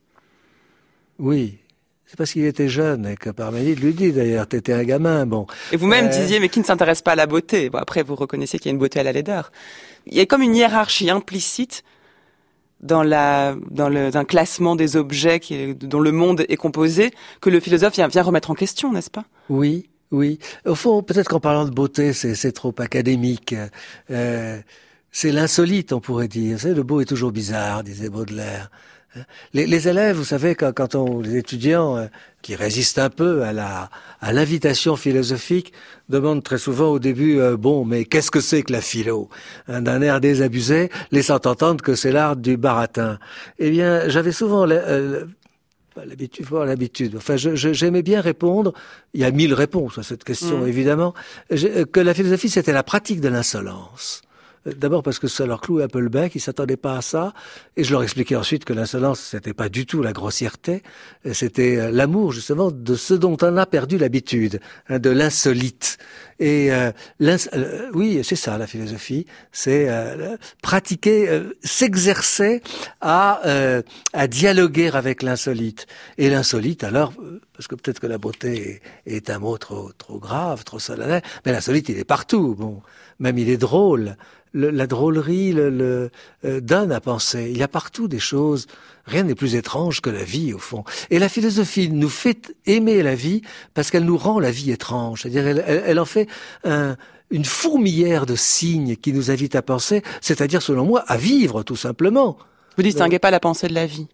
Oui. C'est parce qu'il était jeune et que Parménide lui dit d'ailleurs, t'étais un gamin, bon. Et vous-même euh... disiez, mais qui ne s'intéresse pas à la beauté? Bon, après, vous reconnaissez qu'il y a une beauté à la laideur. Il y a comme une hiérarchie implicite dans la, dans le, d'un classement des objets qui, dont le monde est composé, que le philosophe vient, vient remettre en question, n'est-ce pas? Oui, oui. Au fond, peut-être qu'en parlant de beauté, c'est, c'est trop académique. Euh, c'est l'insolite, on pourrait dire. C'est, le beau est toujours bizarre, disait Baudelaire. Les, les élèves, vous savez, quand, quand on, les étudiants euh, qui résistent un peu à la, à l'invitation philosophique, demandent très souvent au début, euh, bon, mais qu'est-ce que c'est que la philo, hein, d'un air désabusé, laissant entendre que c'est l'art du baratin. Eh bien, j'avais souvent euh, l'habitude, pas l'habitude. Enfin, je, je, j'aimais bien répondre. Il y a mille réponses à cette question, mmh. évidemment. Je, que la philosophie, c'était la pratique de l'insolence. D'abord parce que ça leur clouait un peu le bec, ils s'attendaient pas à ça. Et je leur expliquais ensuite que l'insolence, c'était pas du tout la grossièreté, c'était l'amour, justement, de ce dont on a perdu l'habitude, hein, de l'insolite. Et euh, euh, oui, c'est ça, la philosophie, c'est euh, pratiquer, euh, s'exercer à, euh, à dialoguer avec l'insolite. Et l'insolite, alors, parce que peut-être que la beauté est, est un mot trop, trop grave, trop solennel, mais l'insolite, il est partout, bon, même il est drôle. Le, la drôlerie le, le, euh, donne à penser. Il y a partout des choses. Rien n'est plus étrange que la vie, au fond. Et la philosophie nous fait aimer la vie parce qu'elle nous rend la vie étrange. C'est-à-dire, elle, elle, elle en fait un, une fourmilière de signes qui nous invite à penser, c'est-à-dire, selon moi, à vivre, tout simplement. Vous distinguez pas la pensée de la vie.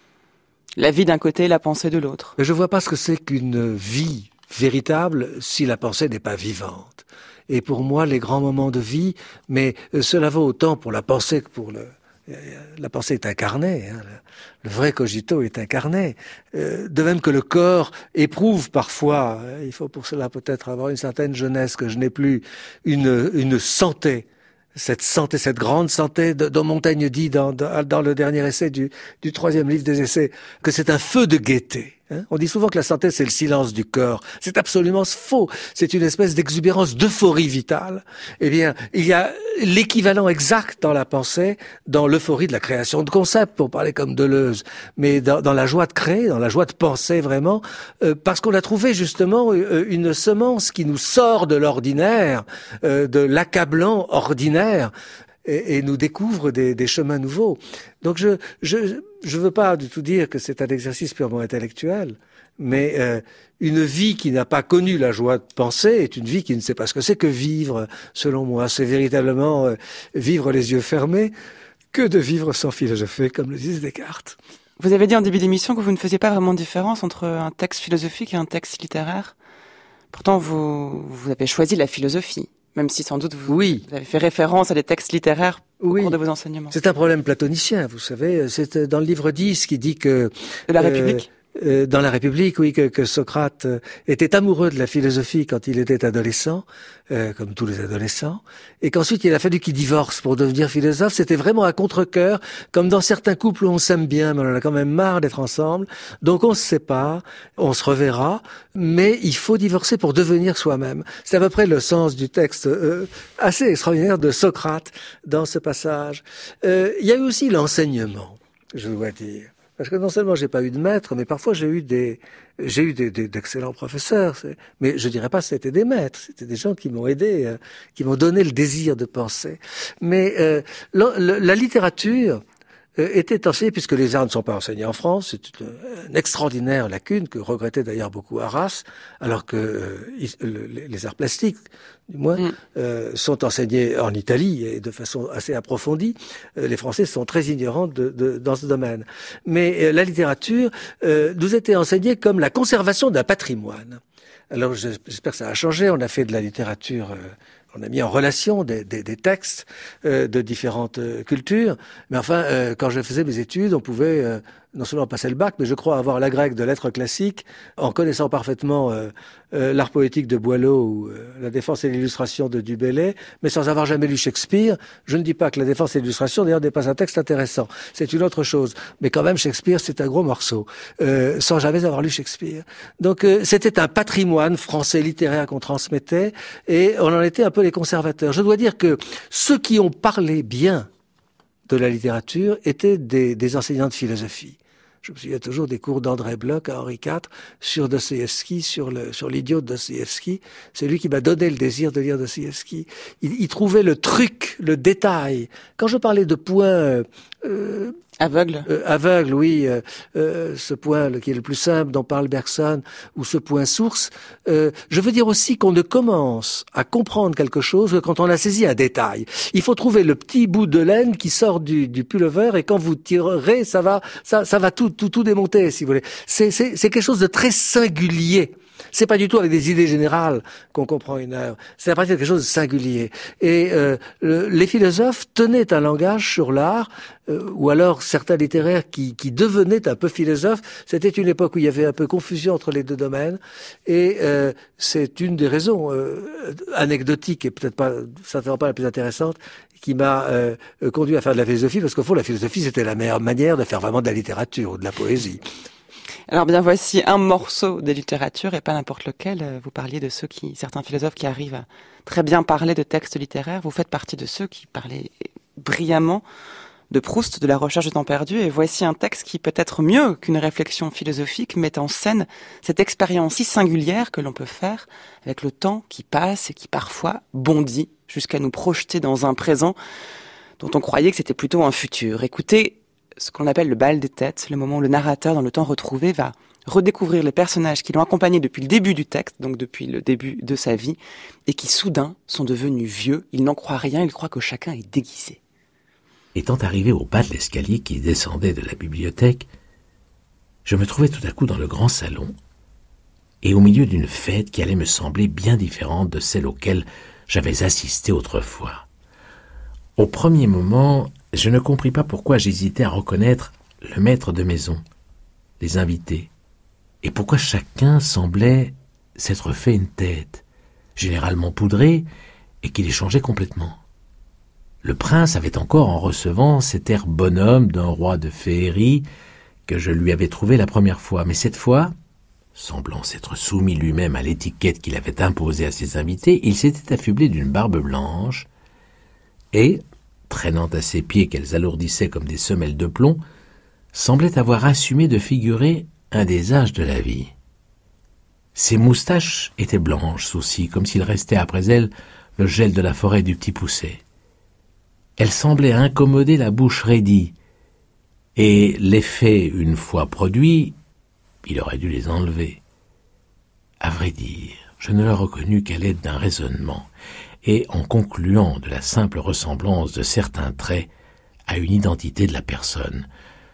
La vie d'un côté, la pensée de l'autre. Je vois pas ce que c'est qu'une vie véritable si la pensée n'est pas vivante. Et pour moi, les grands moments de vie, mais cela vaut autant pour la pensée que pour le... La pensée est incarnée, hein, le vrai cogito est incarné. Euh, de même que le corps éprouve parfois, il faut pour cela peut-être avoir une certaine jeunesse que je n'ai plus, une, une santé. Cette santé, cette grande santé dont Montaigne dit dans, dans, dans le dernier essai du, du troisième livre des essais, que c'est un feu de gaieté. Hein, on dit souvent que la santé, c'est le silence du corps. C'est absolument faux. C'est une espèce d'exubérance, d'euphorie vitale. Eh bien, il y a l'équivalent exact dans la pensée, dans l'euphorie de la création de concepts, pour parler comme Deleuze, mais dans, dans la joie de créer, dans la joie de penser vraiment, euh, parce qu'on a trouvé justement euh, une semence qui nous sort de l'ordinaire, euh, de l'accablant ordinaire, et, et nous découvre des, des chemins nouveaux. Donc je je je veux pas du tout dire que c'est un exercice purement intellectuel, mais euh, une vie qui n'a pas connu la joie de penser est une vie qui ne sait pas ce que c'est que vivre, selon moi. C'est véritablement euh, vivre les yeux fermés que de vivre sans philosopher, comme le disait Descartes. Vous avez dit en début d'émission que vous ne faisiez pas vraiment de différence entre un texte philosophique et un texte littéraire. Pourtant, vous, vous avez choisi la philosophie, même si sans doute vous, oui. vous avez fait référence à des textes littéraires au oui. cours de vos enseignements. C'est un problème platonicien, vous savez. C'est dans le livre dix qui dit que... De la République euh, Euh, dans la République, oui, que, que Socrate euh, était amoureux de la philosophie quand il était adolescent, euh, comme tous les adolescents, et qu'ensuite il a fallu qu'il divorce pour devenir philosophe. C'était vraiment à contre-cœur, comme dans certains couples où on s'aime bien, mais on en a quand même marre d'être ensemble. Donc on se sépare, on se reverra, mais il faut divorcer pour devenir soi-même. C'est à peu près le sens du texte euh, assez extraordinaire de Socrate dans ce passage. Euh, il y a eu aussi l'enseignement, je dois dire. Parce que non seulement j'ai pas eu de maître, mais parfois j'ai eu des, j'ai eu des, des, d'excellents professeurs. C'est, mais je dirais pas que c'était des maîtres, c'était des gens qui m'ont aidé, euh, qui m'ont donné le désir de penser. Mais euh, la, la, la littérature euh, était enseignée, puisque les arts ne sont pas enseignés en France. C'est une, une extraordinaire lacune que regrettait d'ailleurs beaucoup Arras, alors que euh, le, les arts plastiques, du moins, mm. euh, sont enseignés en Italie et de façon assez approfondie. Euh, les Français sont très ignorants de, de, dans ce domaine. Mais euh, la littérature euh, nous était enseignée comme la conservation d'un patrimoine. Alors j'espère que ça a changé. On a fait de la littérature... Euh, On a mis en relation des, des, des textes euh, de différentes euh, cultures. Mais enfin, euh, quand je faisais mes études, on pouvait euh, non seulement passer le bac, mais je crois avoir la grecque de lettres classiques, en connaissant parfaitement euh, euh, l'art poétique de Boileau ou euh, la défense et l'illustration de Du Bellay, mais sans avoir jamais lu Shakespeare. Je ne dis pas que la défense et l'illustration, d'ailleurs, n'est pas un texte intéressant. C'est une autre chose. Mais quand même, Shakespeare, c'est un gros morceau, euh, sans jamais avoir lu Shakespeare. Donc, euh, c'était un patrimoine français littéraire qu'on transmettait, et on en était un peu les conservateurs. Je dois dire que ceux qui ont parlé bien de la littérature étaient des, des enseignants de philosophie. Je me souviens toujours des cours d'André Bloch à Henri quatre sur Dostoïevski, sur le, sur l'idiot de Dostoïevski. C'est lui qui m'a donné le désir de lire Dostoïevski. Il, il trouvait le truc, le détail. Quand je parlais de points, euh, Aveugle. Euh, aveugle, oui. Euh, euh, ce point le, qui est le plus simple dont parle Bergson, ou ce point source. Euh, je veux dire aussi qu'on ne commence à comprendre quelque chose que quand on a saisi un détail. Il faut trouver le petit bout de laine qui sort du, du pullover, et quand vous tirerez, ça va, ça, ça va tout, tout, tout démonter, si vous voulez. C'est, c'est, c'est quelque chose de très singulier. C'est pas du tout avec des idées générales qu'on comprend une œuvre. C'est à partir de quelque chose de singulier. Et euh, le, les philosophes tenaient un langage sur l'art, euh, ou alors certains littéraires qui, qui devenaient un peu philosophes. C'était une époque où il y avait un peu confusion entre les deux domaines. Et euh, c'est une des raisons euh, anecdotiques et peut-être pas certainement pas la plus intéressante qui m'a euh, conduit à faire de la philosophie, parce qu'au fond la philosophie c'était la meilleure manière de faire vraiment de la littérature ou de la poésie. Alors bien, voici un morceau de littérature, et pas n'importe lequel. Vous parliez de ceux qui, certains philosophes qui arrivent à très bien parler de textes littéraires. Vous faites partie de ceux qui parlaient brillamment de Proust, de La Recherche du temps perdu. Et voici un texte qui, peut-être mieux qu'une réflexion philosophique, met en scène cette expérience si singulière que l'on peut faire avec le temps qui passe et qui parfois bondit jusqu'à nous projeter dans un présent dont on croyait que c'était plutôt un futur. Écoutez ce qu'on appelle le bal des têtes, le moment où le narrateur, dans le temps retrouvé, va redécouvrir les personnages qui l'ont accompagné depuis le début du texte, donc depuis le début de sa vie, et qui soudain sont devenus vieux. Il n'en croit rien, il croit que chacun est déguisé. Étant arrivé au bas de l'escalier qui descendait de la bibliothèque, je me trouvais tout à coup dans le grand salon, et au milieu d'une fête qui allait me sembler bien différente de celle auquel j'avais assisté autrefois. Au premier moment, je ne compris pas pourquoi j'hésitais à reconnaître le maître de maison, les invités, et pourquoi chacun semblait s'être fait une tête, généralement poudrée, et qui les changeait complètement. Le prince avait encore en recevant cet air bonhomme d'un roi de féerie que je lui avais trouvé la première fois, mais cette fois, semblant s'être soumis lui-même à l'étiquette qu'il avait imposée à ses invités, il s'était affublé d'une barbe blanche, et, traînant à ses pieds qu'elles alourdissaient comme des semelles de plomb, semblait avoir assumé de figurer un des âges de la vie. Ses moustaches étaient blanches aussi, comme s'il restait après elles le gel de la forêt du Petit Pousset. Elles semblaient incommoder la bouche raidie, et l'effet, une fois produit, il aurait dû les enlever. À vrai dire, je ne le reconnus qu'à l'aide d'un raisonnement, et en concluant de la simple ressemblance de certains traits à une identité de la personne.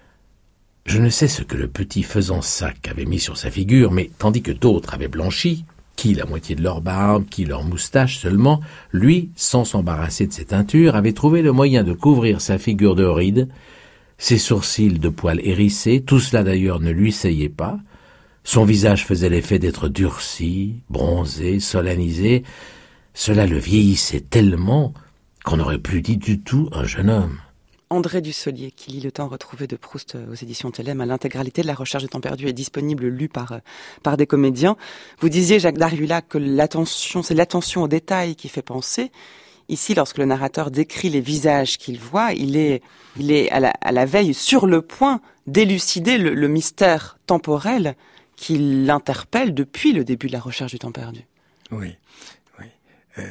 Je ne sais ce que le petit faisant sac avait mis sur sa figure, mais tandis que d'autres avaient blanchi, qui la moitié de leur barbe, qui leur moustache seulement, lui, sans s'embarrasser de ses teintures, avait trouvé le moyen de couvrir sa figure de rides, ses sourcils de poils hérissés, tout cela d'ailleurs ne lui seyait pas, son visage faisait l'effet d'être durci, bronzé, solennisé. Cela le vieillissait tellement qu'on n'aurait plus dit du tout un jeune homme. André Dussolier, qui lit Le temps retrouvé de Proust aux éditions Télème, à l'intégralité de La Recherche du temps perdu, est disponible, lu par, par des comédiens. Vous disiez, Jacques Dariulla, que l'attention, c'est l'attention aux détails qui fait penser. Ici, lorsque le narrateur décrit les visages qu'il voit, il est, il est à la, à la veille, sur le point d'élucider le, le mystère temporel qui l'interpelle depuis le début de la recherche du temps perdu. Oui, oui. Euh,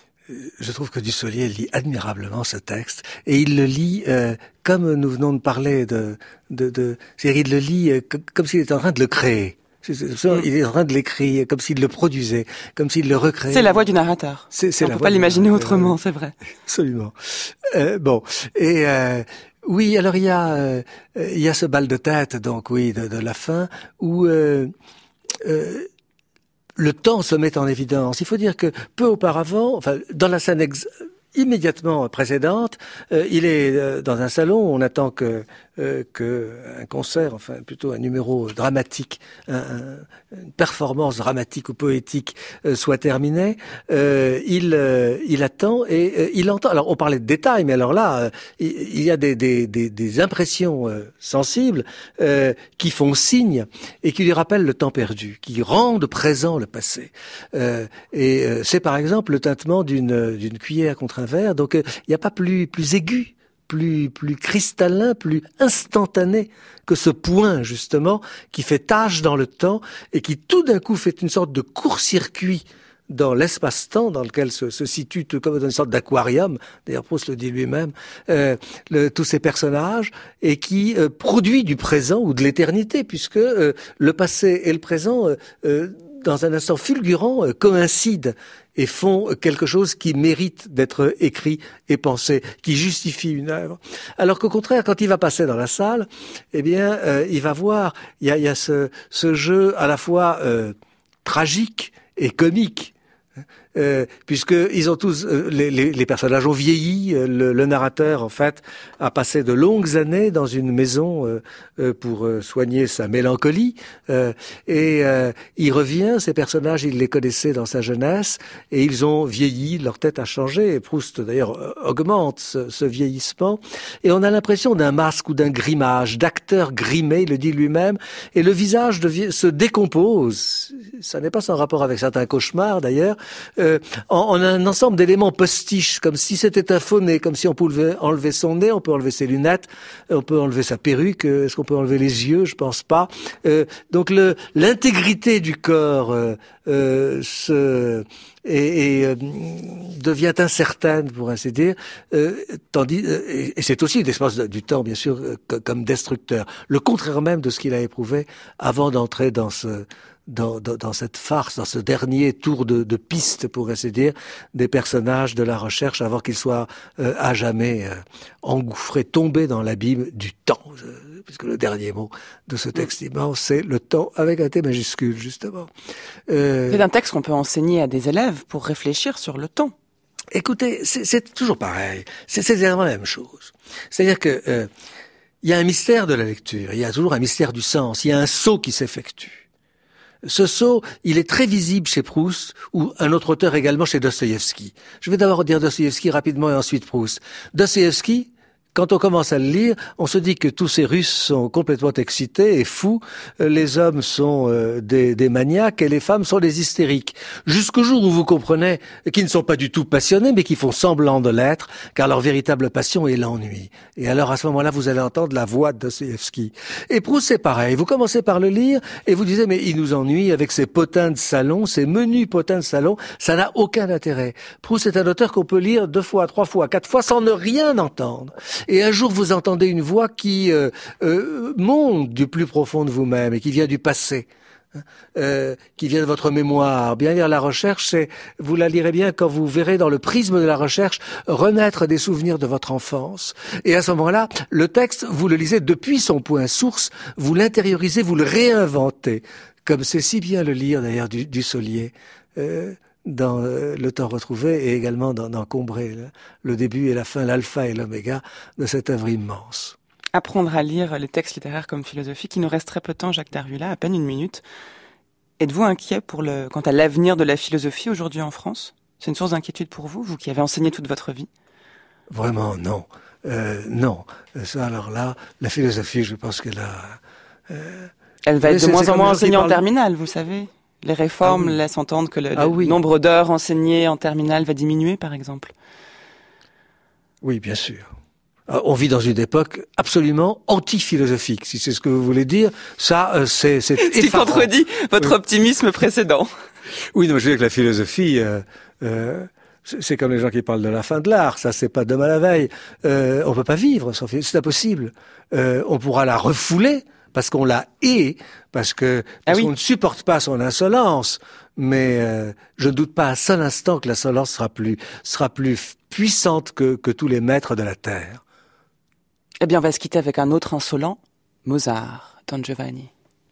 je trouve que Dussolier lit admirablement ce texte, et il le lit euh, comme nous venons de parler de... de, de c'est-à-dire il le lit euh, comme s'il était en train de le créer. Il est en train de l'écrire, comme s'il le produisait, comme s'il le recréait. C'est la voix du narrateur. C'est, c'est On la peut voix pas l'imaginer narrateur. autrement, c'est vrai. Absolument. Euh, bon, et euh, oui, alors il y a euh, il y a ce bal de tête, donc oui, de, de la fin, où euh, euh, le temps se met en évidence. Il faut dire que peu auparavant, enfin, dans la scène ex- immédiatement précédente, euh, il est euh, dans un salon, on attend que euh, que un concert, enfin plutôt un numéro dramatique, un, un, une performance dramatique ou poétique euh, soit terminée. Euh, il euh, il attend et euh, il entend. Alors on parlait de détails, mais alors là, euh, il, il y a des des des, des impressions euh, sensibles euh, qui font signe et qui lui rappellent le temps perdu, qui rendent présent le passé. Euh, et euh, c'est par exemple le tintement d'une d'une cuillère contre un verre. Donc il euh, n'y a pas plus plus aigu, plus plus cristallin, plus instantané que ce point justement qui fait tache dans le temps et qui tout d'un coup fait une sorte de court-circuit dans l'espace-temps dans lequel se, se situe tout comme dans une sorte d'aquarium, d'ailleurs Proust le dit lui-même, euh, le, tous ces personnages, et qui euh, produit du présent ou de l'éternité, puisque euh, le passé et le présent, euh, euh, dans un instant fulgurant, euh, coïncident et font quelque chose qui mérite d'être écrit et pensé, qui justifie une œuvre. Alors qu'au contraire, quand il va passer dans la salle, eh bien, euh, il va voir, il y a, il y a ce, ce jeu à la fois euh, tragique et comique. Euh, puisque ils ont tous euh, les, les, les personnages ont vieilli, euh, le, le narrateur en fait a passé de longues années dans une maison euh, euh, pour euh, soigner sa mélancolie euh, et euh, il revient, ces personnages il les connaissait dans sa jeunesse et ils ont vieilli, leur tête a changé et Proust d'ailleurs augmente ce, ce vieillissement et on a l'impression d'un masque ou d'un grimage, d'acteur grimé, il le dit lui-même, et le visage devient, se décompose. Ça n'est pas sans rapport avec certains cauchemars d'ailleurs. Euh, en, en un ensemble d'éléments postiches, comme si c'était un faux nez, comme si on pouvait enlever son nez, on peut enlever ses lunettes, on peut enlever sa perruque, est-ce qu'on peut enlever les yeux? Je pense pas. Euh, donc le, l'intégrité du corps euh, euh, se, et, et euh, devient incertaine, pour ainsi dire, euh, tandis euh, et c'est aussi l'espace du temps, bien sûr, euh, comme destructeur. Le contraire même de ce qu'il a éprouvé avant d'entrer dans ce Dans, dans, dans cette farce, dans ce dernier tour de, de piste, pour ainsi dire, des personnages de la recherche, avant qu'ils soient euh, à jamais euh, engouffrés, tombés dans l'abîme du temps. Euh, puisque le dernier mot de ce texte immense, c'est le temps avec un T majuscule, justement. Euh, c'est un texte qu'on peut enseigner à des élèves pour réfléchir sur le temps. Écoutez, c'est, c'est toujours pareil. C'est, c'est exactement la même chose. C'est-à-dire que euh, il y a un mystère de la lecture, il y a toujours un mystère du sens, il y a un saut qui s'effectue. Ce saut, il est très visible chez Proust, ou un autre auteur également chez Dostoïevski. Je vais d'abord dire Dostoïevski rapidement et ensuite Proust. Dostoïevski, quand on commence à le lire, on se dit que tous ces Russes sont complètement excités et fous. Les hommes sont euh, des, des maniaques et les femmes sont des hystériques. Jusqu'au jour où vous comprenez qu'ils ne sont pas du tout passionnés, mais qu'ils font semblant de l'être, car leur véritable passion est l'ennui. Et alors à ce moment-là, vous allez entendre la voix de Dostoïevski. Et Proust, c'est pareil. Vous commencez par le lire et vous disiez, mais il nous ennuie avec ces potins de salon, ces menus potins de salon. Ça n'a aucun intérêt. Proust est un auteur qu'on peut lire deux fois, trois fois, quatre fois sans ne rien entendre. Et un jour, vous entendez une voix qui euh, euh, monte du plus profond de vous-même et qui vient du passé, euh, qui vient de votre mémoire. Bien lire la recherche, c'est, vous la lirez bien quand vous verrez dans le prisme de la recherche renaître des souvenirs de votre enfance. Et à ce moment-là, le texte, vous le lisez depuis son point source, vous l'intériorisez, vous le réinventez, comme c'est si bien le lire d'ailleurs du, du Solier. Euh, dans euh, Le temps retrouvé et également dans, dans Combré, le, le début et la fin, l'alpha et l'oméga de cette œuvre immense. Apprendre à lire les textes littéraires comme philosophie, il nous reste très peu de temps, Jacques Derrula, à peine une minute. Êtes-vous inquiet pour le, quant à l'avenir de la philosophie aujourd'hui en France? C'est une source d'inquiétude pour vous, vous qui avez enseigné toute votre vie? Vraiment, non. Euh, non. Ça, alors là, la philosophie, je pense qu'elle a... Euh, Elle va être de moins en moins enseignée en parle... terminale, vous savez. Les réformes ah oui. laissent entendre que le, ah le oui. nombre d'heures enseignées en terminale va diminuer, par exemple. Oui, bien sûr. On vit dans une époque absolument anti-philosophique, si c'est ce que vous voulez dire. Ça, euh, c'est, c'est Ce qui contredit votre oui. optimisme précédent. Oui, non, je veux dire que la philosophie, euh, euh, c'est comme les gens qui parlent de la fin de l'art. Ça, c'est pas demain la veille. Euh, on peut pas vivre sans philosophie. C'est impossible. Euh, on pourra la refouler parce qu'on la hait, parce que parce ah oui. qu'on ne supporte pas son insolence. Mais euh, je ne doute pas un seul instant que l'insolence sera plus sera plus puissante que que tous les maîtres de la terre. Eh bien, on va se quitter avec un autre insolent, Mozart, Don Giovanni.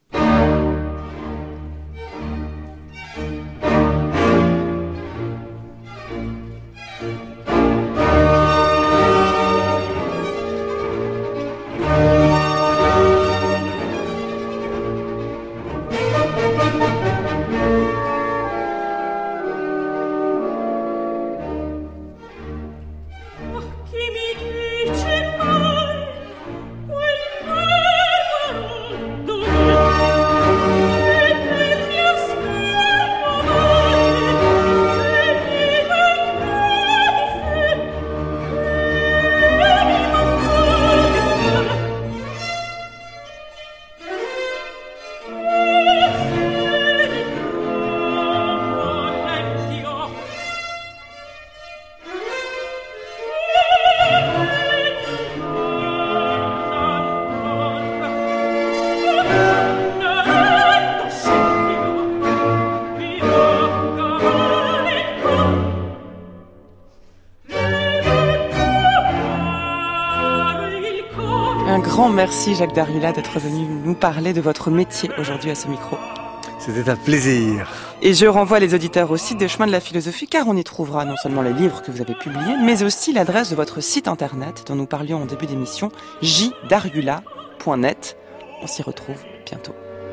Merci Jacques Darula d'être venu nous parler de votre métier aujourd'hui à ce micro. C'était un plaisir. Et je renvoie les auditeurs aussi des Chemins de la Philosophie, car on y trouvera non seulement les livres que vous avez publiés, mais aussi l'adresse de votre site internet dont nous parlions en début d'émission, j darula point net. On s'y retrouve bientôt.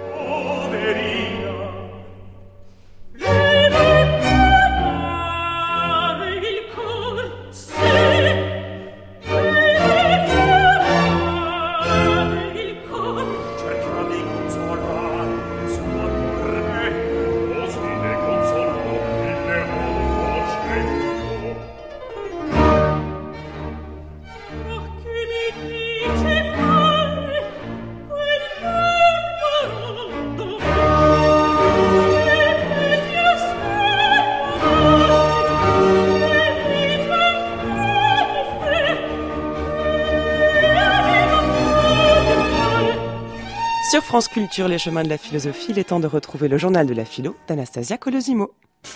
Sur France Culture, les chemins de la philosophie, il est temps de retrouver le journal de la philo d'Anastasia Colosimo.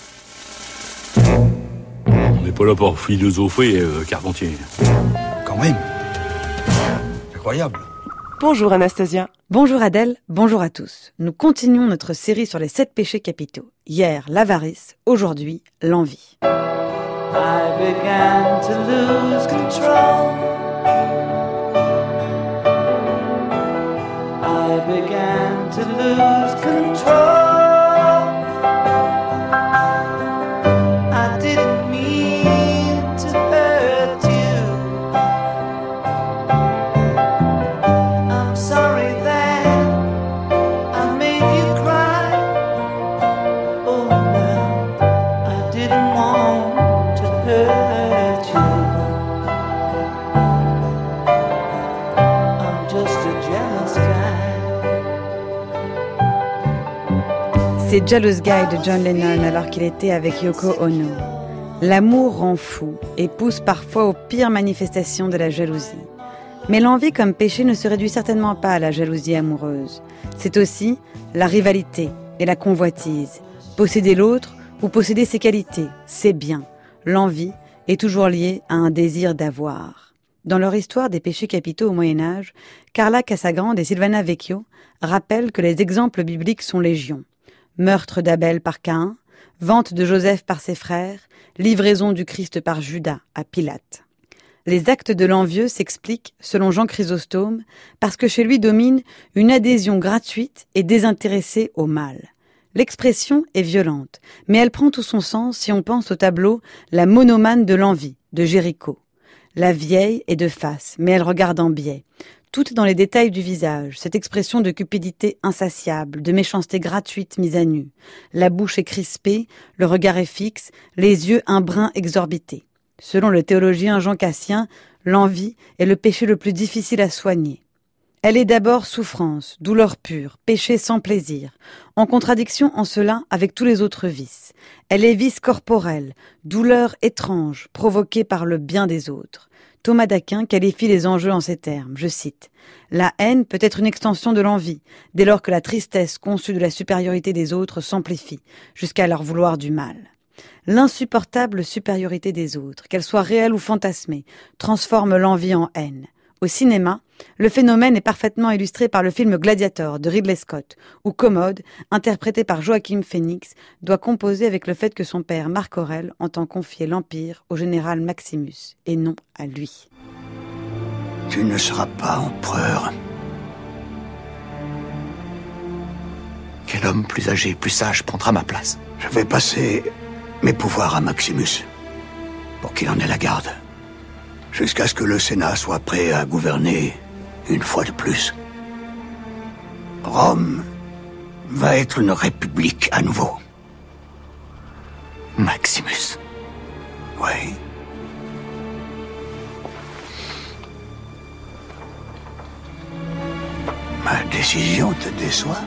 On n'est pas là pour philosopher, euh, Carpentier. Quand même. C'est incroyable. Bonjour Anastasia. Bonjour Adèle, bonjour à tous. Nous continuons notre série sur les sept péchés capitaux. Hier, l'avarice, aujourd'hui, l'envie. I began to lose control. I began to lose control. I didn't mean to hurt you. I'm sorry that I made you cry. Oh no, I didn't want to hurt you. I'm just a jealous guy. C'est Jealous Guy de John Lennon alors qu'il était avec Yoko Ono. L'amour rend fou et pousse parfois aux pires manifestations de la jalousie. Mais l'envie comme péché ne se réduit certainement pas à la jalousie amoureuse. C'est aussi la rivalité et la convoitise. Posséder l'autre ou posséder ses qualités, c'est bien. L'envie est toujours liée à un désir d'avoir. Dans leur histoire des péchés capitaux au Moyen-Âge, Carla Casagrande et Silvana Vecchio rappellent que les exemples bibliques sont légion. Meurtre d'Abel par Caïn, vente de Joseph par ses frères, livraison du Christ par Judas à Pilate. Les actes de l'envieux s'expliquent, selon Jean Chrysostome, parce que chez lui domine une adhésion gratuite et désintéressée au mal. L'expression est violente, mais elle prend tout son sens si on pense au tableau « La monomane de l'envie » de Géricault. La vieille est de face, mais elle regarde en biais. Tout est dans les détails du visage, cette expression de cupidité insatiable, de méchanceté gratuite mise à nu. La bouche est crispée, le regard est fixe, les yeux un brin exorbités. Selon le théologien Jean Cassien, l'envie est le péché le plus difficile à soigner. Elle est d'abord souffrance, douleur pure, péché sans plaisir, en contradiction en cela avec tous les autres vices. Elle est vice corporel, douleur étrange, provoquée par le bien des autres. Thomas d'Aquin qualifie les enjeux en ces termes, je cite « La haine peut être une extension de l'envie, dès lors que la tristesse conçue de la supériorité des autres s'amplifie, jusqu'à leur vouloir du mal. L'insupportable supériorité des autres, qu'elle soit réelle ou fantasmée, transforme l'envie en haine. Au cinéma, le phénomène est parfaitement illustré par le film Gladiator de Ridley Scott, où Commode, interprété par Joaquin Phoenix, doit composer avec le fait que son père, Marc Aurèle, entend confier l'Empire au général Maximus, et non à lui. Tu ne seras pas empereur. Quel homme plus âgé, plus sage prendra ma place? Je vais passer mes pouvoirs à Maximus, pour qu'il en ait la garde. Jusqu'à ce que le Sénat soit prêt à gouverner une fois de plus. Rome va être une république à nouveau. Maximus. Oui. Ma décision te déçoit?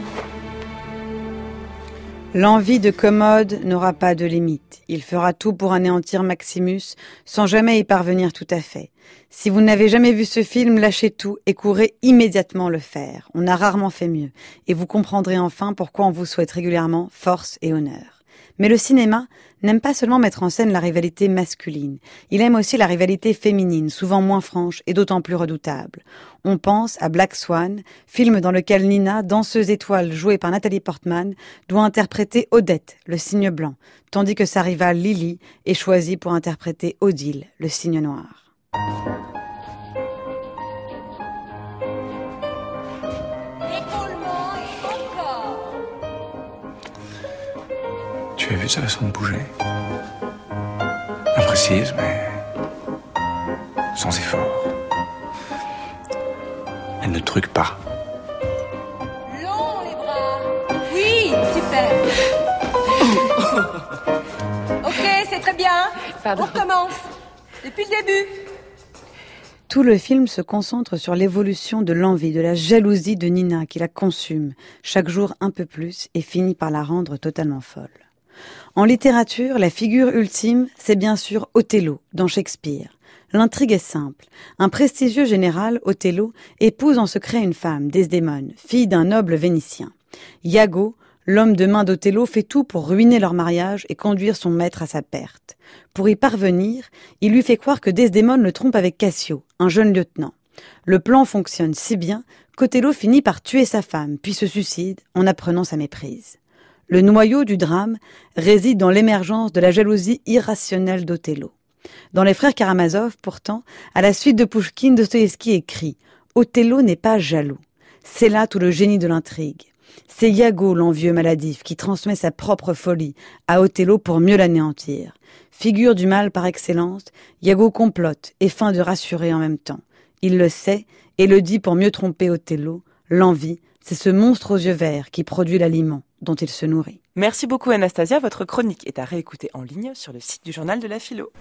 L'envie de Commode n'aura pas de limite. Il fera tout pour anéantir Maximus, sans jamais y parvenir tout à fait. Si vous n'avez jamais vu ce film, lâchez tout et courez immédiatement le faire. On a rarement fait mieux. Et vous comprendrez enfin pourquoi on vous souhaite régulièrement force et honneur. Mais le cinéma n'aime pas seulement mettre en scène la rivalité masculine. Il aime aussi la rivalité féminine, souvent moins franche et d'autant plus redoutable. On pense à Black Swan, film dans lequel Nina, danseuse étoile jouée par Nathalie Portman, doit interpréter Odette, le cygne blanc, tandis que sa rivale Lily est choisie pour interpréter Odile, le cygne noir. Tu as vu sa façon de bouger? Imprécise, mais sans effort. Elle ne truque pas. Long les bras. Oui, super. Ok, c'est très bien. Pardon. On recommence. Depuis le début. Tout le film se concentre sur l'évolution de l'envie, de la jalousie de Nina qui la consume, chaque jour un peu plus, et finit par la rendre totalement folle. En littérature, la figure ultime, c'est bien sûr Othello, dans Shakespeare. L'intrigue est simple. Un prestigieux général, Othello, épouse en secret une femme, Desdémone, fille d'un noble vénitien. Iago, l'homme de main d'Othello, fait tout pour ruiner leur mariage et conduire son maître à sa perte. Pour y parvenir, il lui fait croire que Desdémone le trompe avec Cassio, un jeune lieutenant. Le plan fonctionne si bien qu'Othello finit par tuer sa femme, puis se suicide en apprenant sa méprise. Le noyau du drame réside dans l'émergence de la jalousie irrationnelle d'Othello. Dans Les Frères Karamazov, pourtant, à la suite de Pouchkine, Dostoïevski écrit « Othello n'est pas jaloux ». C'est là tout le génie de l'intrigue. C'est Iago, l'envieux maladif, qui transmet sa propre folie à Othello pour mieux l'anéantir. Figure du mal par excellence, Iago complote et feint de rassurer en même temps. Il le sait et le dit pour mieux tromper Othello. L'envie, c'est ce monstre aux yeux verts qui produit l'aliment dont il se nourrit. Merci beaucoup Anastasia, votre chronique est à réécouter en ligne sur le site du journal de la philo.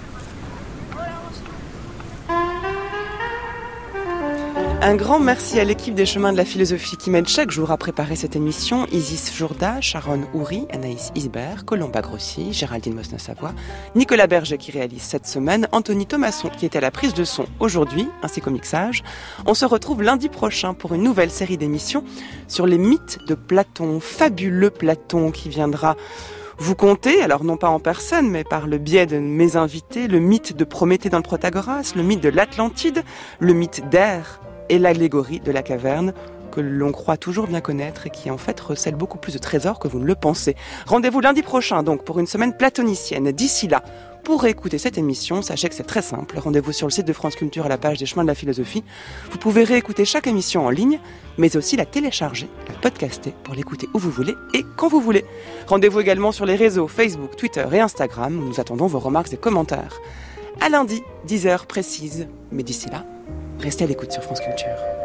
Un grand merci à l'équipe des Chemins de la Philosophie qui m'aide chaque jour à préparer cette émission. Isis Jourda, Sharon Houry, Anaïs Isbert, Colomba Grossi, Géraldine Mosna-Savoie, Nicolas Berger qui réalise cette semaine, Anthony Thomasson qui était à la prise de son aujourd'hui, ainsi qu'au mixage. On se retrouve lundi prochain pour une nouvelle série d'émissions sur les mythes de Platon, fabuleux Platon qui viendra vous conter, alors non pas en personne, mais par le biais de mes invités, le mythe de Prométhée dans le Protagoras, le mythe de l'Atlantide, le mythe d'Air, et l'allégorie de la caverne que l'on croit toujours bien connaître et qui en fait recèle beaucoup plus de trésors que vous ne le pensez. Rendez-vous lundi prochain donc pour une semaine platonicienne. D'ici là, pour écouter cette émission, sachez que c'est très simple. Rendez-vous sur le site de France Culture à la page des Chemins de la Philosophie. Vous pouvez réécouter chaque émission en ligne, mais aussi la télécharger, la podcaster pour l'écouter où vous voulez et quand vous voulez. Rendez-vous également sur les réseaux Facebook, Twitter et Instagram où nous attendons vos remarques et commentaires. À lundi, dix heures précises. Mais d'ici là, restez à l'écoute sur France Culture.